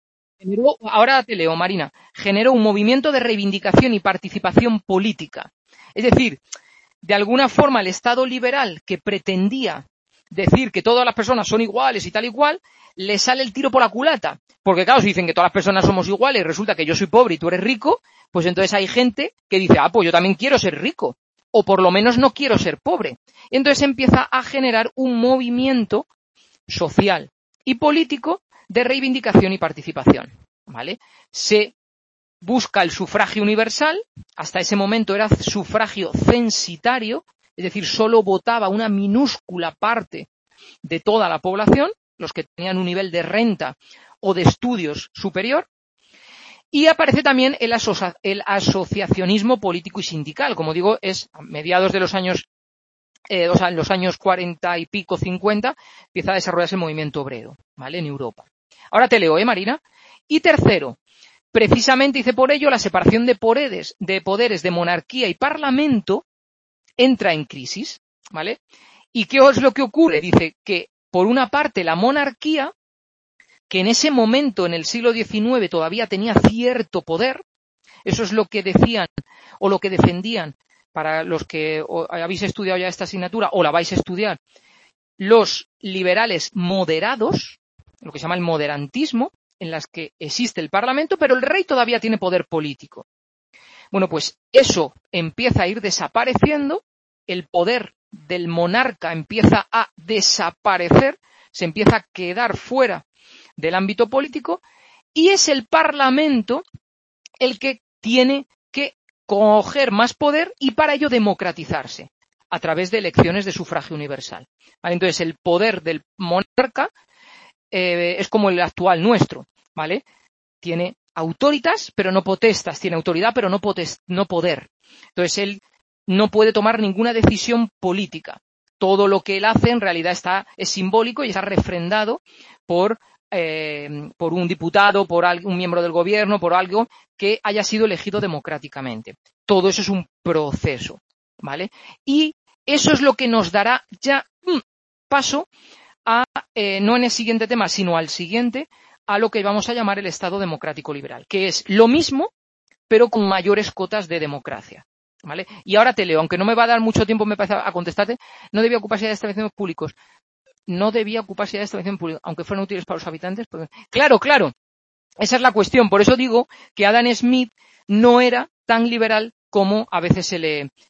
S1: ahora te leo, Marina, generó un movimiento de reivindicación y participación política. Es decir, de alguna forma el Estado liberal que pretendía decir que todas las personas son iguales y tal y cual, le sale el tiro por la culata. Porque claro, si dicen que todas las personas somos iguales y resulta que yo soy pobre y tú eres rico, pues entonces hay gente que dice, pues yo también quiero ser rico. O por lo menos no quiero ser pobre. Entonces empieza a generar un movimiento social y político de reivindicación y participación. ¿Vale? Se busca el sufragio universal, hasta ese momento era sufragio censitario, es decir, solo votaba una minúscula parte de toda la población, los que tenían un nivel de renta o de estudios superior, y aparece también el asociacionismo político y sindical, como digo, es a mediados de los años, en los años 40 y pico, 50, empieza a desarrollarse el movimiento obrero, ¿vale? En Europa. Ahora te leo, Marina. Y tercero, precisamente dice por ello la separación de poderes de monarquía y parlamento entra en crisis, ¿vale? ¿Y qué es lo que ocurre? Dice que, por una parte, la monarquía, que en ese momento, en el siglo XIX, todavía tenía cierto poder, eso es lo que decían o lo que defendían, para los que habéis estudiado ya esta asignatura o la vais a estudiar, los liberales moderados, lo que se llama el moderantismo, en las que existe el Parlamento, pero el rey todavía tiene poder político. Bueno, pues eso empieza a ir desapareciendo, el poder del monarca empieza a desaparecer, se empieza a quedar fuera del ámbito político y es el Parlamento el que tiene que coger más poder y para ello democratizarse a través de elecciones de sufragio universal. ¿Vale? Entonces, el poder del monarca es como el actual nuestro, ¿vale? Tiene autoritas, pero no potestas, tiene autoridad, pero no poder. Entonces, él no puede tomar ninguna decisión política. Todo lo que él hace en realidad es simbólico y está refrendado por un diputado, por un miembro del gobierno, por algo que haya sido elegido democráticamente. Todo eso es un proceso, ¿vale? Y eso es lo que nos dará ya paso a, no en el siguiente tema, sino al siguiente, a lo que vamos a llamar el Estado democrático liberal, que es lo mismo, pero con mayores cotas de democracia. ¿Vale? Y ahora te leo, aunque no me va a dar mucho tiempo, me parece, a contestarte, no debía ocuparse de establecimientos públicos. No debía ocuparse de establecimientos públicos, aunque fueran útiles para los habitantes. Pues, claro, esa es la cuestión. Por eso digo que Adam Smith no era tan liberal como a veces se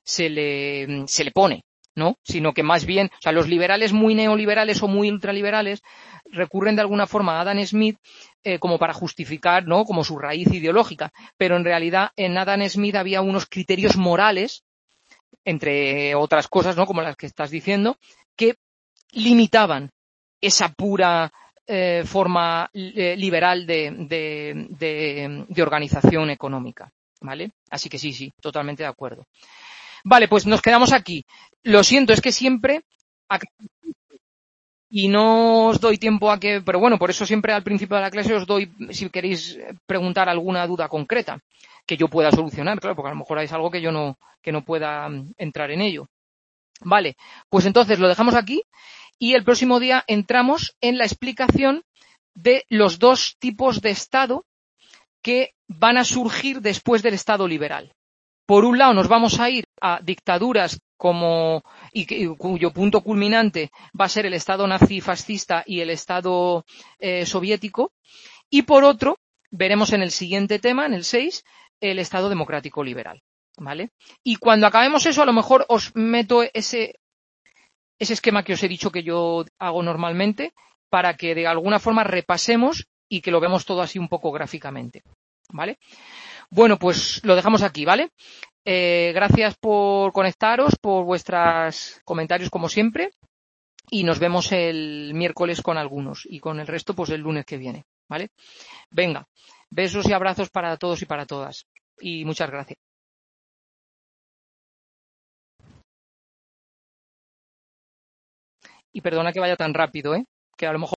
S1: le pone, ¿no? Sino que más bien, o sea, los liberales muy neoliberales o muy ultraliberales recurren de alguna forma a Adam Smith como para justificar, ¿no? Como su raíz ideológica. Pero en realidad en Adam Smith había unos criterios morales, entre otras cosas, ¿no? Como las que estás diciendo, que limitaban esa pura forma liberal de organización económica, ¿vale? Así que sí, totalmente de acuerdo. Vale, pues nos quedamos aquí. Lo siento, es que siempre y no os doy tiempo a que, pero bueno, por eso siempre al principio de la clase os doy, si queréis preguntar alguna duda concreta que yo pueda solucionar, claro, porque a lo mejor es algo que yo no pueda entrar en ello. Vale, pues entonces lo dejamos aquí y el próximo día entramos en la explicación de los dos tipos de Estado que van a surgir después del Estado liberal. Por un lado, nos vamos a ir a dictaduras cuyo punto culminante va a ser el Estado nazi fascista y el Estado soviético. Y por otro, veremos en el siguiente tema, en el 6, el Estado democrático liberal. ¿Vale? Y cuando acabemos eso, a lo mejor os meto ese esquema que os he dicho que yo hago normalmente para que de alguna forma repasemos y que lo vemos todo así un poco gráficamente. ¿Vale? Bueno, pues lo dejamos aquí, ¿vale? Gracias por conectaros, por vuestros comentarios como siempre y nos vemos el miércoles con algunos y con el resto pues el lunes que viene, ¿vale? Venga, besos y abrazos para todos y para todas y muchas gracias. Y perdona que vaya tan rápido, que a lo mejor